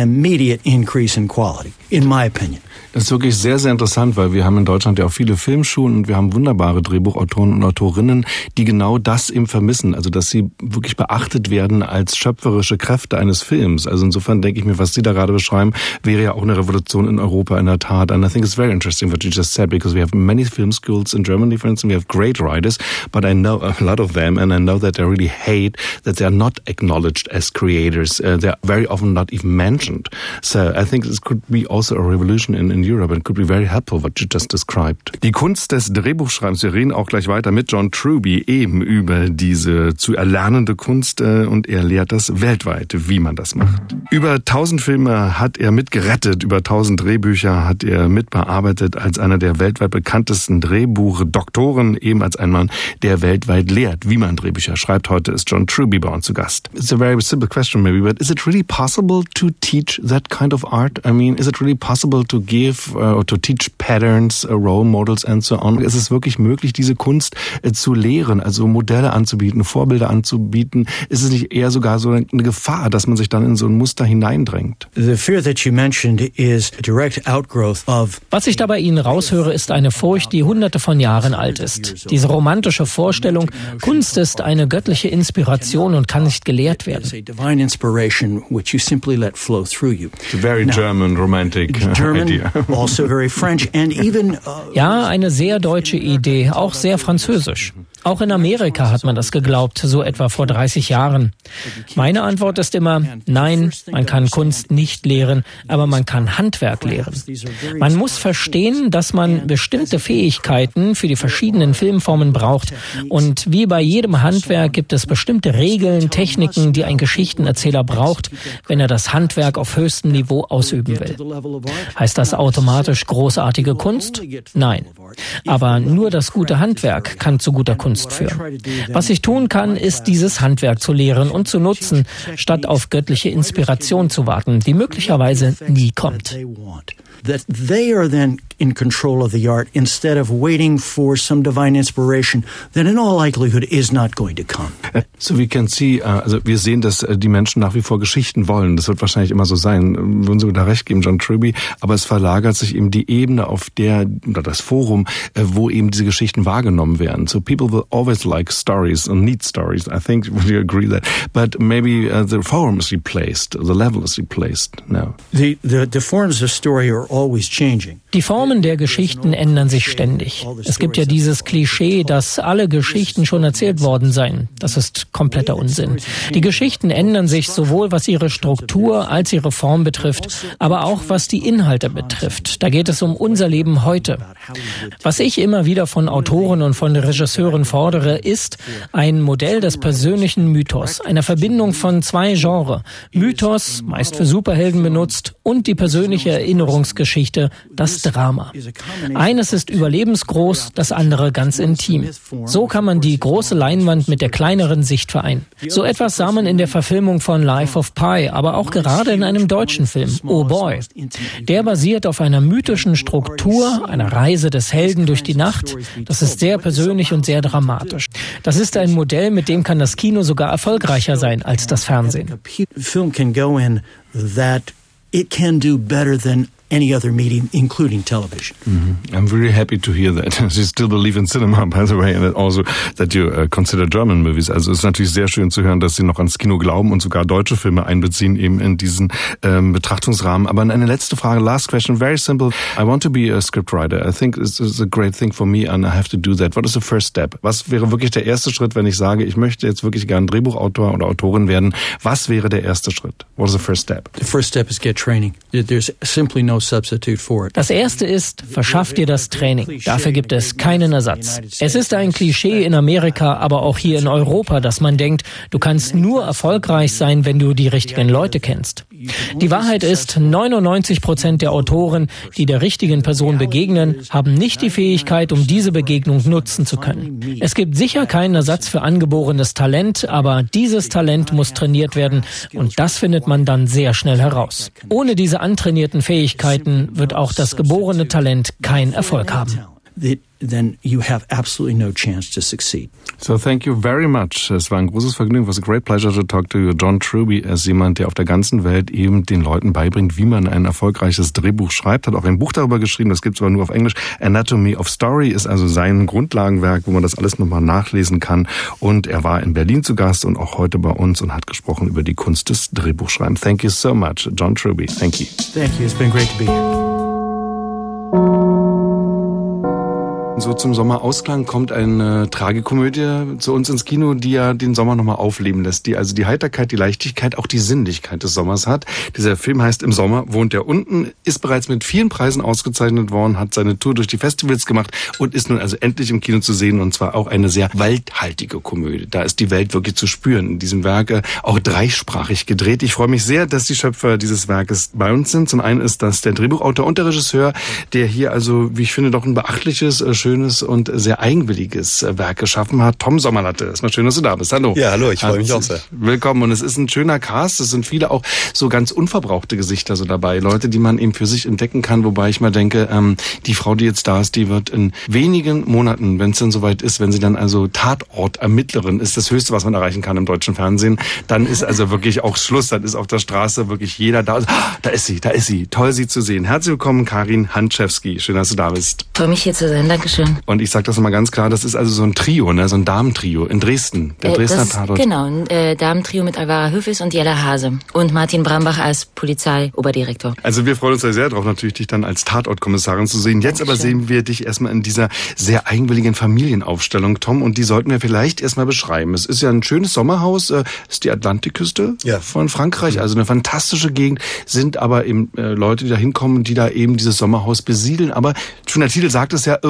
increase in quality, in my opinion. Das ist wirklich sehr, sehr interessant, weil wir haben in Deutschland ja auch viele Filmschulen und wir haben wunderbare Drehbuchautoren und Autorinnen, die genau das eben vermissen. Also, dass sie wirklich beachtet werden als schöpferische Kräfte eines Films. Also insofern denke ich mir, was Sie da gerade beschreiben, wäre ja auch eine Revolution in Europa in der Tat. And I think it's very interesting what you just said, because we have many film schools in Germany, for instance, we have great writers, but I know a lot of them and I know that they really hate that they are not acknowledged as creators. They are very often not even mentioned. So I think this could be also a revolution in Europe and could be very helpful what you just described. Die Kunst des Drehbuchschreibens. Wir reden auch gleich weiter mit John Truby eben über diese zu erlernende Kunst und er lehrt das weltweit, wie man das macht. Über 1000 Filme hat er mitgerettet, über 1000 Drehbücher hat er mitbearbeitet als einer der weltweit bekanntesten Drehbuchdoktoren, eben als ein Mann, der weltweit lehrt, wie man Drehbücher schreibt. Heute ist John Truby bei uns zu Gast. It's a very simple question maybe, but is it really possible to teach that kind of art? I mean, is it really possible to give or to teach patterns, role models and so on? Ist es wirklich möglich, diese Kunst zu lehren, also Modelle anzubieten, Vorbilder anzubieten? Ist es nicht eher sogar so eine Gefahr, dass man sich dann in so ein Muster hineindrängt? The fear that you mentioned is a direct outgrowth of. Was ich da bei Ihnen raushöre, ist eine Furcht, die hunderte von Jahren alt ist. Diese romantische Vorstellung, Kunst ist eine göttliche Inspiration und kann nicht gelehrt werden. It's a divine inspiration which you simply let flow through you. It's a very German romantic idea. Also very French and even Ja, eine sehr deutsche Idee, auch sehr französisch. Auch in Amerika hat man das geglaubt, so etwa vor 30 Jahren. Meine Antwort ist immer, nein, man kann Kunst nicht lehren, aber man kann Handwerk lehren. Man muss verstehen, dass man bestimmte Fähigkeiten für die verschiedenen Filmformen braucht. Und wie bei jedem Handwerk gibt es bestimmte Regeln, Techniken, die ein Geschichtenerzähler braucht, wenn er das Handwerk auf höchstem Niveau ausüben will. Heißt das automatisch großartige Kunst? Nein. Aber nur das gute Handwerk kann zu guter Kunst Kunst für. Was ich tun kann, ist, dieses Handwerk zu lehren und zu nutzen, statt auf göttliche Inspiration zu warten, die möglicherweise nie kommt. That they are then in control of the art instead of waiting for some divine inspiration that in all likelihood is not going to come. So we can see, also wir sehen, dass die Menschen nach wie vor Geschichten wollen. Das wird wahrscheinlich immer so sein. Würden Sie da recht geben, John Truby. Aber es verlagert sich eben die Ebene auf der, oder das Forum, wo eben diese Geschichten wahrgenommen werden. So people will always like stories and need stories. I think we agree that. But maybe the forum is replaced, the level is replaced now. The forms of story are always changing. Die Formen der Geschichten ändern sich ständig. Es gibt ja dieses Klischee, dass alle Geschichten schon erzählt worden seien. Das ist kompletter Unsinn. Die Geschichten ändern sich sowohl was ihre Struktur als ihre Form betrifft, aber auch was die Inhalte betrifft. Da geht es um unser Leben heute. Was ich immer wieder von Autoren und von Regisseuren fordere, ist ein Modell des persönlichen Mythos, einer Verbindung von zwei Genres. Mythos, meist für Superhelden benutzt, und die persönliche Erinnerungsgeschichte, das Drama. Eines ist überlebensgroß, das andere ganz intim. So kann man die große Leinwand mit der kleineren Sicht vereinen. So etwas sah man in der Verfilmung von Life of Pi, aber auch gerade in einem deutschen Film, Oh Boy. Der basiert auf einer mythischen Struktur, einer Reise des Helden durch die Nacht. Das ist sehr persönlich und sehr dramatisch. Das ist ein Modell, mit dem kann das Kino sogar erfolgreicher sein als das Fernsehen. Film can go in that it can do better than any other medium, including television. I'm very happy to hear that. You still believe in cinema, by the way, and also that you consider German movies. Also es ist natürlich sehr schön zu hören, dass Sie noch ans Kino glauben und sogar deutsche Filme einbeziehen eben in diesen Betrachtungsrahmen. Aber eine letzte Frage, last question, very simple. I want to be a scriptwriter. I think this is a great thing for me and I have to do that. What is the first step? Was wäre wirklich der erste Schritt, wenn ich sage, ich möchte jetzt wirklich gerne Drehbuchautor oder Autorin werden? Was wäre der erste Schritt? What is the first step? The first step is get training. There's simply no substitute for it. Das erste ist, verschaff dir das Training. Dafür gibt es keinen Ersatz. Es ist ein Klischee in Amerika, aber auch hier in Europa, dass man denkt, du kannst nur erfolgreich sein, wenn du die richtigen Leute kennst. Die Wahrheit ist, 99% der Autoren, die der richtigen Person begegnen, haben nicht die Fähigkeit, um diese Begegnung nutzen zu können. Es gibt sicher keinen Ersatz für angeborenes Talent, aber dieses Talent muss trainiert werden und das findet man dann sehr schnell heraus. Ohne diese antrainierten Fähigkeiten wird auch das geborene Talent keinen Erfolg haben. Then you have absolutely no chance to succeed. So thank you very much. Es war ein großes Vergnügen. It was a great pleasure to talk to you. John Truby ist jemand, der auf der ganzen Welt eben den Leuten beibringt, wie man ein erfolgreiches Drehbuch schreibt. Hat auch ein Buch darüber geschrieben, das gibt's aber nur auf Englisch. Anatomy of Story ist also sein Grundlagenwerk, wo man das alles nochmal nachlesen kann. Und er war in Berlin zu Gast und auch heute bei uns und hat gesprochen über die Kunst des Drehbuchschreibens. Thank you so much, John Truby. Thank you. Thank you. It's been great to be here. So zum Sommerausklang kommt eine Tragikomödie zu uns ins Kino, die ja den Sommer nochmal aufleben lässt, die also die Heiterkeit, die Leichtigkeit, auch die Sinnlichkeit des Sommers hat. Dieser Film heißt Im Sommer wohnt er unten, ist bereits mit vielen Preisen ausgezeichnet worden, hat seine Tour durch die Festivals gemacht und ist nun also endlich im Kino zu sehen, und zwar auch eine sehr waldhaltige Komödie. Da ist die Welt wirklich zu spüren. In diesem Werk auch dreisprachig gedreht. Ich freue mich sehr, dass die Schöpfer dieses Werkes bei uns sind. Zum einen ist das der Drehbuchautor und der Regisseur, der hier also, wie ich finde, doch ein beachtliches, schönes und sehr eigenwilliges Werk geschaffen hat. Tom Sommerlatte, ist mal schön, dass du da bist. Hallo. Ja, hallo, ich freue mich auch sehr. Willkommen. Und es ist ein schöner Cast. Es sind viele auch so ganz unverbrauchte Gesichter so dabei. Leute, die man eben für sich entdecken kann. Wobei ich mal denke, die Frau, die jetzt da ist, die wird in wenigen Monaten, wenn es dann soweit ist, wenn sie dann also Tatortermittlerin ist, das Höchste, was man erreichen kann im deutschen Fernsehen, dann ist also wirklich auch Schluss. Dann ist auf der Straße wirklich jeder da. Da ist sie, da ist sie. Toll, sie zu sehen. Herzlich willkommen, Karin Hanczewski. Schön, dass du da bist. Freue mich, hier zu sein. Dankeschön. Und ich sage das mal ganz klar, das ist also so ein Trio, ne, so ein Damentrio in Dresden, der Dresdner Tatort. Genau, ein Damentrio mit Alvara Höfels und Jella Hase und Martin Brambach als Polizeioberdirektor. Also wir freuen uns sehr darauf, natürlich dich dann als Tatortkommissarin zu sehen. Jetzt aber sehen wir dich erstmal in dieser sehr eigenwilligen Familienaufstellung, Tom, und die sollten wir vielleicht erstmal beschreiben. Es ist ja ein schönes Sommerhaus, ist die Atlantikküste von Frankreich, also eine fantastische Gegend, sind aber eben Leute, die da hinkommen, die da eben dieses Sommerhaus besiedeln. Aber schon der Titel sagt es ja, irgendwas stimmt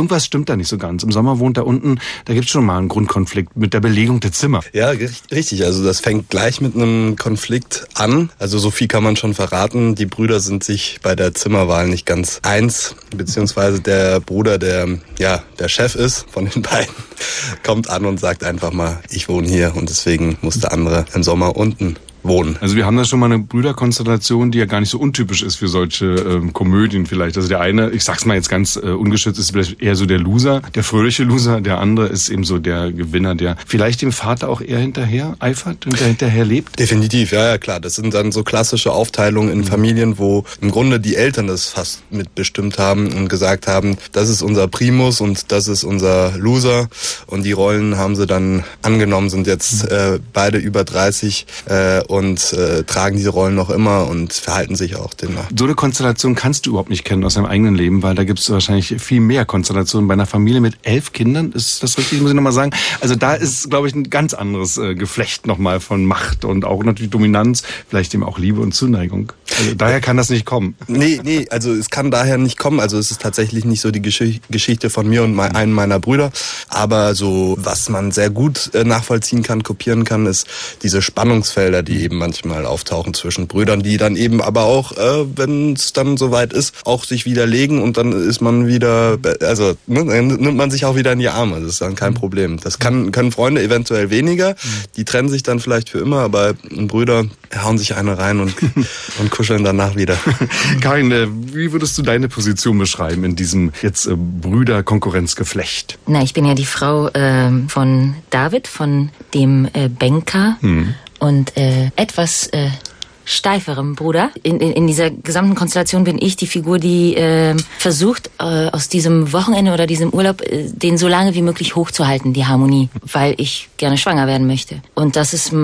stimmt da nicht so ganz. Im Sommer wohnt da unten, da gibt's schon mal einen Grundkonflikt mit der Belegung der Zimmer. Ja, richtig. Also das fängt gleich mit einem Konflikt an. Also so viel kann man schon verraten. Die Brüder sind sich bei der Zimmerwahl nicht ganz eins, beziehungsweise der Bruder, der Chef ist von den beiden, kommt an und sagt einfach mal, ich wohne hier und deswegen muss der andere im Sommer unten wohnen. Also wir haben da schon mal eine Brüderkonstellation, die ja gar nicht so untypisch ist für solche Komödien vielleicht. Also der eine, ich sag's mal jetzt ganz ungeschützt, ist vielleicht eher so der Loser, der fröhliche Loser. Der andere ist eben so der Gewinner, der vielleicht dem Vater auch eher hinterher eifert und hinterher lebt. Definitiv, ja klar. Das sind dann so klassische Aufteilungen in Familien, wo im Grunde die Eltern das fast mitbestimmt haben und gesagt haben, das ist unser Primus und das ist unser Loser. Und die Rollen haben sie dann angenommen, sind jetzt beide über 30 und tragen diese Rollen noch immer und verhalten sich auch demnach. So eine Konstellation kannst du überhaupt nicht kennen aus deinem eigenen Leben, weil da gibt es wahrscheinlich viel mehr Konstellationen. Bei einer Familie mit 11 Kindern, ist das richtig, muss ich nochmal sagen? Also da ist, glaube ich, ein ganz anderes Geflecht nochmal von Macht und auch natürlich Dominanz, vielleicht eben auch Liebe und Zuneigung. Also daher kann das nicht kommen. Nee, also es kann daher nicht kommen. Also es ist tatsächlich nicht so die Geschichte von mir und einem meiner Brüder. Aber so, was man sehr gut nachvollziehen kann, kopieren kann, ist diese Spannungsfelder, die eben manchmal auftauchen zwischen Brüdern, die dann eben aber auch, wenn es dann soweit ist, auch sich widerlegen und dann ist man wieder, also dann nimmt man sich auch wieder in die Arme. Das ist dann kein Problem. Das können Freunde eventuell weniger. Die trennen sich dann vielleicht für immer, aber Brüder hauen sich eine rein und kuscheln danach wieder. Karin, wie würdest du deine Position beschreiben in diesem jetzt Brüder-Konkurrenzgeflecht? Na, ich bin ja die Frau von David, von dem Banker. Und etwas steiferem Bruder. In dieser gesamten Konstellation bin ich die Figur, die versucht, aus diesem Wochenende oder diesem Urlaub den so lange wie möglich hochzuhalten, die Harmonie, weil ich gerne schwanger werden möchte. Und das ist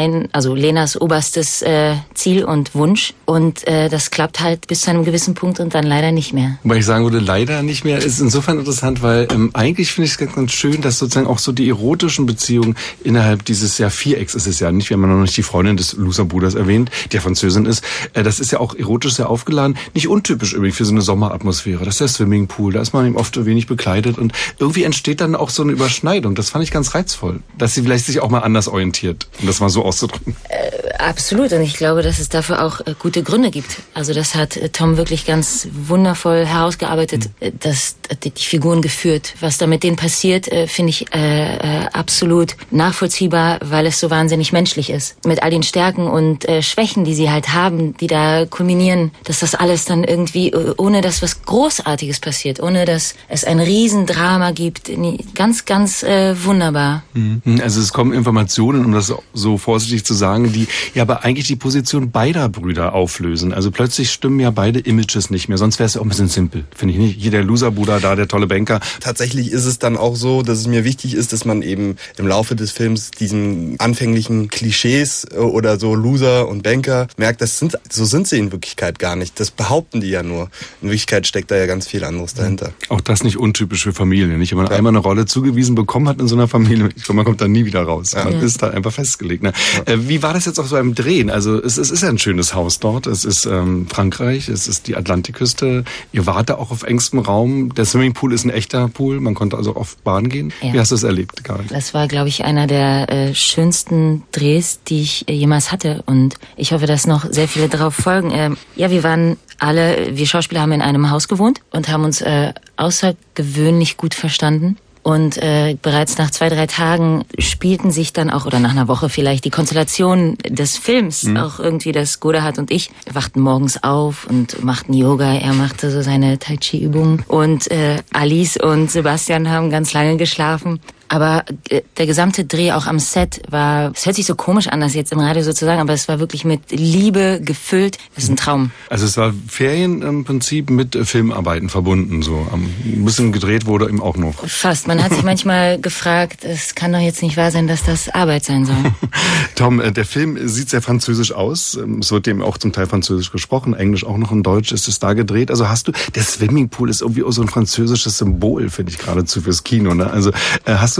Lenas oberstes Ziel und Wunsch. Und das klappt halt bis zu einem gewissen Punkt und dann leider nicht mehr. Weil ich sagen würde, leider nicht mehr, ist insofern interessant, weil eigentlich finde ich es ganz schön, dass sozusagen auch so die erotischen Beziehungen innerhalb dieses Vierecks ist es ja nicht, wir haben noch nicht die Freundin des Loserbruders erwähnt, der Französin ist. Das ist ja auch erotisch sehr aufgeladen. Nicht untypisch übrigens für so eine Sommeratmosphäre. Das ist der Swimmingpool, da ist man eben oft wenig bekleidet und irgendwie entsteht dann auch so eine Überschneidung. Das fand ich ganz reizvoll, dass sie vielleicht sich auch mal anders orientiert, um das mal so auszudrücken. Absolut, und ich glaube, dass es dafür auch gute Gründe gibt. Also das hat Tom wirklich ganz wundervoll herausgearbeitet, die Figuren geführt. Was da mit denen passiert, finde ich absolut nachvollziehbar, weil es so wahnsinnig menschlich ist. Mit all den Stärken und Schwächen, die sie halt haben, die da kulminieren, dass das alles dann irgendwie, ohne dass was Großartiges passiert, ohne dass es ein Riesendrama gibt, ganz, ganz wunderbar. Also es kommen Informationen, um das so vorsichtig zu sagen, die ja aber eigentlich die Position beider Brüder auflösen. Also plötzlich stimmen ja beide Images nicht mehr, sonst wäre es ja auch ein bisschen simpel, finde ich nicht. Hier der Loserbruder, da der tolle Banker. Tatsächlich ist es dann auch so, dass es mir wichtig ist, dass man eben im Laufe des Films diesen anfänglichen Klischees oder so Loser und Banker merkt, so sind sie in Wirklichkeit gar nicht. Das behaupten die ja nur. In Wirklichkeit steckt da ja ganz viel anderes dahinter. Auch das nicht untypisch für Familien. Nicht? Wenn man einmal eine Rolle zugewiesen bekommen hat in so einer Familie, ich glaube, man kommt da nie wieder raus. Ja. Man ist da einfach festgelegt. Ne? Wie war das jetzt auch so beim Drehen? Also es ist ja ein schönes Haus dort. Es ist Frankreich, es ist die Atlantikküste. Ihr wart da auch auf engstem Raum. Der Swimmingpool ist ein echter Pool. Man konnte also oft baden gehen. Ja. Wie hast du es erlebt, Karin? Das war, glaube ich, einer der schönsten Drehs, die ich jemals hatte. Und ich hoffe, dass noch sehr viele darauf folgen. Wir Schauspieler haben in einem Haus gewohnt und haben uns außergewöhnlich gut verstanden. Und bereits nach 2-3 Tagen spielten sich dann auch, oder nach einer Woche vielleicht, die Konstellation des Films. Auch irgendwie, dass Godehard und ich wachten morgens auf und machten Yoga. Er machte so seine Tai Chi Übungen. Und Alice und Sebastian haben ganz lange geschlafen. Aber der gesamte Dreh auch am Set war, es hört sich so komisch an, das jetzt im Radio so zu sagen, aber es war wirklich mit Liebe gefüllt. Das ist ein Traum. Also es war Ferien im Prinzip mit Filmarbeiten verbunden, so. Ein bisschen gedreht wurde eben auch noch. Fast. Man hat sich manchmal gefragt, es kann doch jetzt nicht wahr sein, dass das Arbeit sein soll. Tom, der Film sieht sehr französisch aus. Es wird eben auch zum Teil französisch gesprochen, Englisch auch noch, in Deutsch ist es da gedreht. Also der Swimmingpool ist irgendwie auch so ein französisches Symbol, finde ich geradezu fürs Kino, ne? Also hast du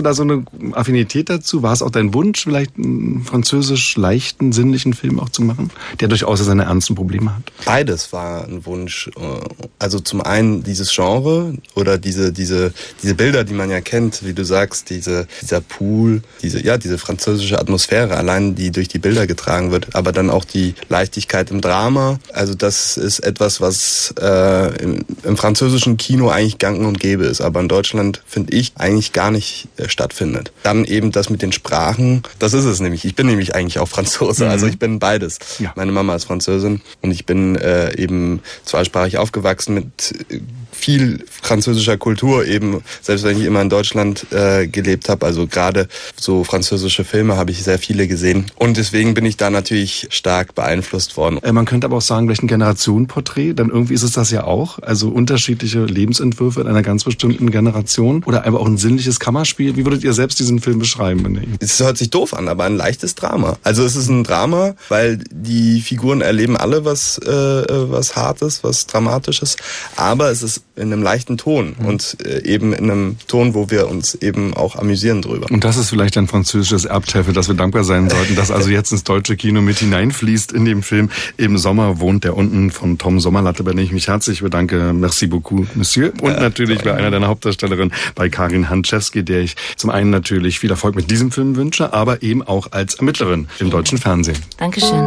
du da so eine Affinität dazu? War es auch dein Wunsch, vielleicht einen französisch leichten, sinnlichen Film auch zu machen, der durchaus seine ernsten Probleme hat? Beides war ein Wunsch. Also zum einen dieses Genre oder diese Bilder, die man ja kennt, wie du sagst, dieser Pool, diese französische Atmosphäre, allein die durch die Bilder getragen wird, aber dann auch die Leichtigkeit im Drama. Also das ist etwas, was im französischen Kino eigentlich gang und gäbe ist, aber in Deutschland, finde ich, eigentlich gar nicht stattfindet. Dann eben das mit den Sprachen, das ist es nämlich. Ich bin nämlich eigentlich auch Franzose, also ich bin beides. Ja. Meine Mama ist Französin und ich bin eben zweisprachig aufgewachsen mit viel französischer Kultur eben, selbst wenn ich immer in Deutschland gelebt habe. Also gerade so französische Filme habe ich sehr viele gesehen und deswegen bin ich da natürlich stark beeinflusst worden. Man könnte aber auch sagen, vielleicht ein Generationenporträt, dann irgendwie ist es das ja auch. Also unterschiedliche Lebensentwürfe in einer ganz bestimmten Generation oder einfach auch ein sinnliches Kammerspiel. Wie würdet ihr selbst diesen Film beschreiben? Es hört sich doof an, aber ein leichtes Drama. Also es ist ein Drama, weil die Figuren erleben alle was Hartes, was Dramatisches, aber es ist in einem leichten Ton und eben in einem Ton, wo wir uns eben auch amüsieren drüber. Und das ist vielleicht ein französisches Erbteil, für das wir dankbar sein sollten, das also jetzt ins deutsche Kino mit hineinfließt in dem Film. Im Sommer wohnt der unten von Tom Sommerlatte, bei dem ich mich herzlich bedanke. Merci beaucoup, Monsieur. Und natürlich bei einer deiner Hauptdarstellerinnen, bei Karin Hanczewski, der ich zum einen natürlich viel Erfolg mit diesem Film wünsche, aber eben auch als Ermittlerin im deutschen Fernsehen. Dankeschön.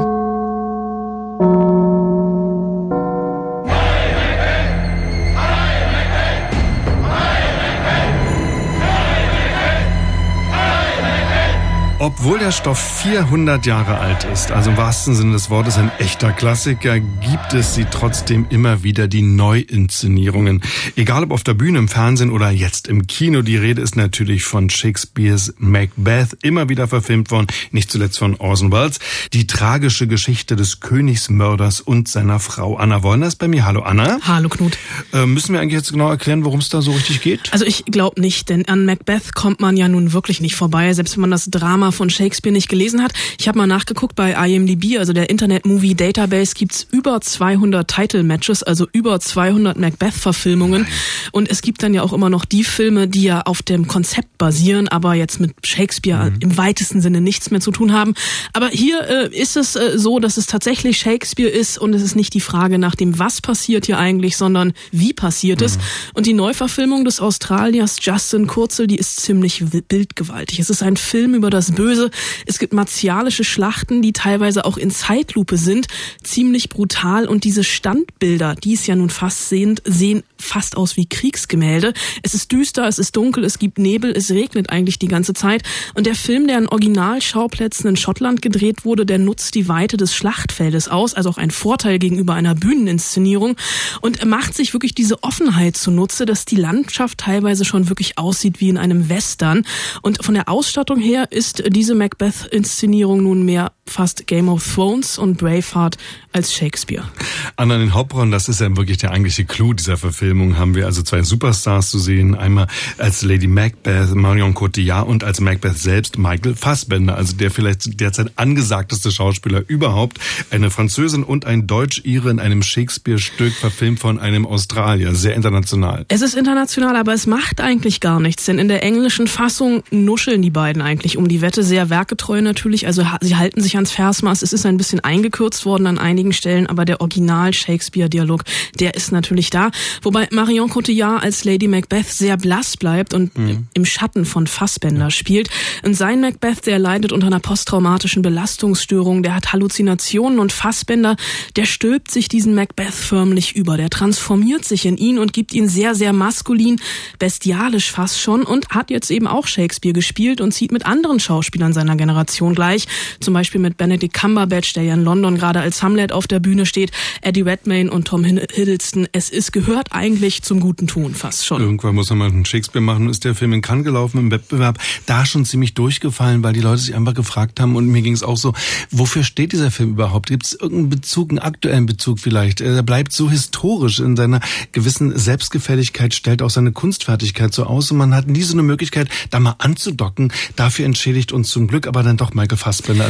Obwohl der Stoff 400 Jahre alt ist, also im wahrsten Sinne des Wortes ein echter Klassiker, gibt es sie trotzdem immer wieder, die Neuinszenierungen. Egal ob auf der Bühne, im Fernsehen oder jetzt im Kino. Die Rede ist natürlich von Shakespeares Macbeth, immer wieder verfilmt worden, nicht zuletzt von Orson Welles. Die tragische Geschichte des Königsmörders und seiner Frau. Anna Wollner ist bei mir. Hallo Anna. Hallo Knut. Müssen wir eigentlich jetzt genau erklären, worum es da so richtig geht? Also ich glaube nicht, denn an Macbeth kommt man ja nun wirklich nicht vorbei, selbst wenn man das Drama von Shakespeare nicht gelesen hat. Ich habe mal nachgeguckt, bei IMDb, also der Internet Movie Database, gibt's über 200 Title Matches, also über 200 Macbeth-Verfilmungen. Und es gibt dann ja auch immer noch die Filme, die ja auf dem Konzept basieren, aber jetzt mit Shakespeare im weitesten Sinne nichts mehr zu tun haben. Aber hier ist es so, dass es tatsächlich Shakespeare ist und es ist nicht die Frage nach dem, was passiert hier eigentlich, sondern wie passiert es. Und die Neuverfilmung des Australiers Justin Kurzel, die ist ziemlich bildgewaltig. Es ist ein Film über das Böse. Es gibt martialische Schlachten, die teilweise auch in Zeitlupe sind, ziemlich brutal, und diese Standbilder, die es ja nun fast sehen fast aus wie Kriegsgemälde. Es ist düster, es ist dunkel, es gibt Nebel, es regnet eigentlich die ganze Zeit, und der Film, der an Originalschauplätzen in Schottland gedreht wurde, der nutzt die Weite des Schlachtfeldes aus, also auch ein Vorteil gegenüber einer Bühneninszenierung, und macht sich wirklich diese Offenheit zunutze, dass die Landschaft teilweise schon wirklich aussieht wie in einem Western. Und von der Ausstattung her ist diese Macbeth-Inszenierung nunmehr fast Game of Thrones und Braveheart als Shakespeare. An den Hauptrollen, das ist ja wirklich der eigentliche Clou dieser Verfilmung, haben wir also zwei Superstars zu sehen. Einmal als Lady Macbeth Marion Cotillard und als Macbeth selbst Michael Fassbender, also der vielleicht derzeit angesagteste Schauspieler überhaupt. Eine Französin und ein Deutsch-Ire in einem Shakespeare-Stück, verfilmt von einem Australier. Sehr international. Es ist international, aber es macht eigentlich gar nichts, denn in der englischen Fassung nuscheln die beiden eigentlich um die Wette, sehr werketreu natürlich, also sie halten sich ans Versmaß. Es ist ein bisschen eingekürzt worden an einigen Stellen, aber der Original-Shakespeare-Dialog, der ist natürlich da. Wobei Marion Cotillard als Lady Macbeth sehr blass bleibt und im Schatten von Fassbender spielt. Und sein Macbeth, der leidet unter einer posttraumatischen Belastungsstörung, der hat Halluzinationen, und Fassbender, der stülpt sich diesen Macbeth förmlich über. Der transformiert sich in ihn und gibt ihn sehr, sehr maskulin, bestialisch fast schon, und hat jetzt eben auch Shakespeare gespielt und zieht mit anderen Schauspielern seiner Generation gleich. Zum Beispiel mit Benedict Cumberbatch, der ja in London gerade als Hamlet auf der Bühne steht, Eddie Redmayne und Tom Hiddleston. Es gehört eigentlich zum guten Ton fast schon. Irgendwann muss man mal einen Shakespeare machen. Ist der Film in Cannes gelaufen im Wettbewerb, da schon ziemlich durchgefallen, weil die Leute sich einfach gefragt haben, und mir ging es auch so, wofür steht dieser Film überhaupt? Gibt es irgendeinen Bezug, einen aktuellen Bezug vielleicht? Er bleibt so historisch in seiner gewissen Selbstgefälligkeit, stellt auch seine Kunstfertigkeit so aus, und man hat nie so eine Möglichkeit, da mal anzudocken. Dafür entschädigt uns zum Glück aber dann doch Michael Fassbender als Schauspieler.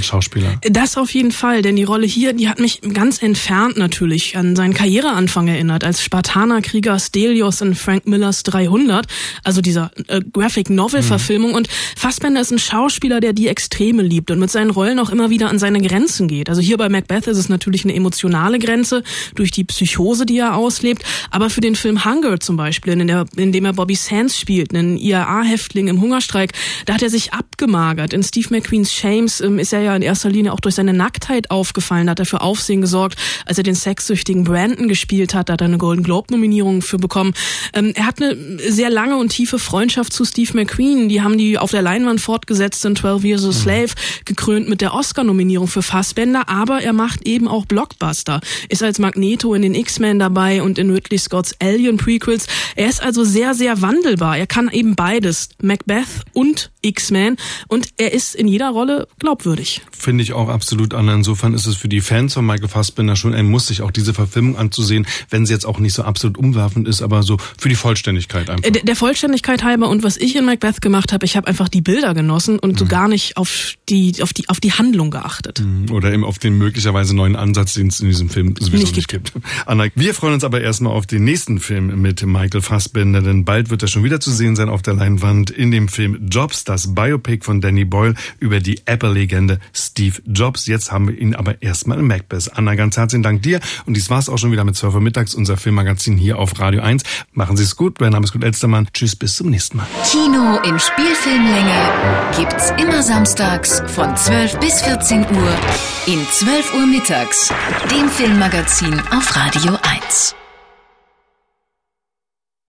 Schauspieler. Das auf jeden Fall, denn die Rolle hier, die hat mich ganz entfernt natürlich an seinen Karriereanfang erinnert, als Spartanerkrieger Stelios in Frank Millers 300, also dieser Graphic-Novel-Verfilmung. Und Fassbender ist ein Schauspieler, der die Extreme liebt und mit seinen Rollen auch immer wieder an seine Grenzen geht. Also hier bei Macbeth ist es natürlich eine emotionale Grenze durch die Psychose, die er auslebt, aber für den Film Hunger zum Beispiel, in dem er Bobby Sands spielt, einen IRA-Häftling im Hungerstreik, da hat er sich abgemagert. In Steve McQueens Shames ist er ja in erster Linie auch durch seine Nacktheit aufgefallen, da hat er für Aufsehen gesorgt, als er den sexsüchtigen Brandon gespielt hat, da hat er eine Golden Globe-Nominierung für bekommen. Er hat eine sehr lange und tiefe Freundschaft zu Steve McQueen, die haben die auf der Leinwand fortgesetzt in 12 Years a Slave, gekrönt mit der Oscar-Nominierung für Fassbender, aber er macht eben auch Blockbuster, ist als Magneto in den X-Men dabei und in Ridley Scotts Alien-Prequels. Er ist also sehr, sehr wandelbar. Er kann eben beides, Macbeth und X-Men, und er ist in jeder Rolle glaubwürdig. Finde ich auch absolut an. Insofern ist es für die Fans von Michael Fassbender schon ein Muss, sich auch diese Verfilmung anzusehen, wenn sie jetzt auch nicht so absolut umwerfend ist, aber so für die Vollständigkeit einfach. Der Vollständigkeit halber, und was ich in Macbeth gemacht habe, ich habe einfach die Bilder genossen und so gar nicht auf die Handlung geachtet. Oder eben auf den möglicherweise neuen Ansatz, den es in diesem Film sowieso nicht gibt. Anna, wir freuen uns aber erstmal auf den nächsten Film mit Michael Fassbender, denn bald wird er schon wieder zu sehen sein auf der Leinwand in dem Film Jobs, das Biopic von Danny Boyle über die Apple-Legende Steve Jobs. Jetzt haben wir ihn aber erstmal in Macbeth. Anna, ganz herzlichen Dank dir, und dies war's auch schon wieder mit 12 Uhr mittags, unser Filmmagazin hier auf Radio 1. Machen Sie es gut, mein Name ist Knut Elstermann. Tschüss, bis zum nächsten Mal. Kino in Spielfilmlänge gibt's immer samstags von 12 bis 14 Uhr in 12 Uhr mittags, dem Filmmagazin auf Radio 1.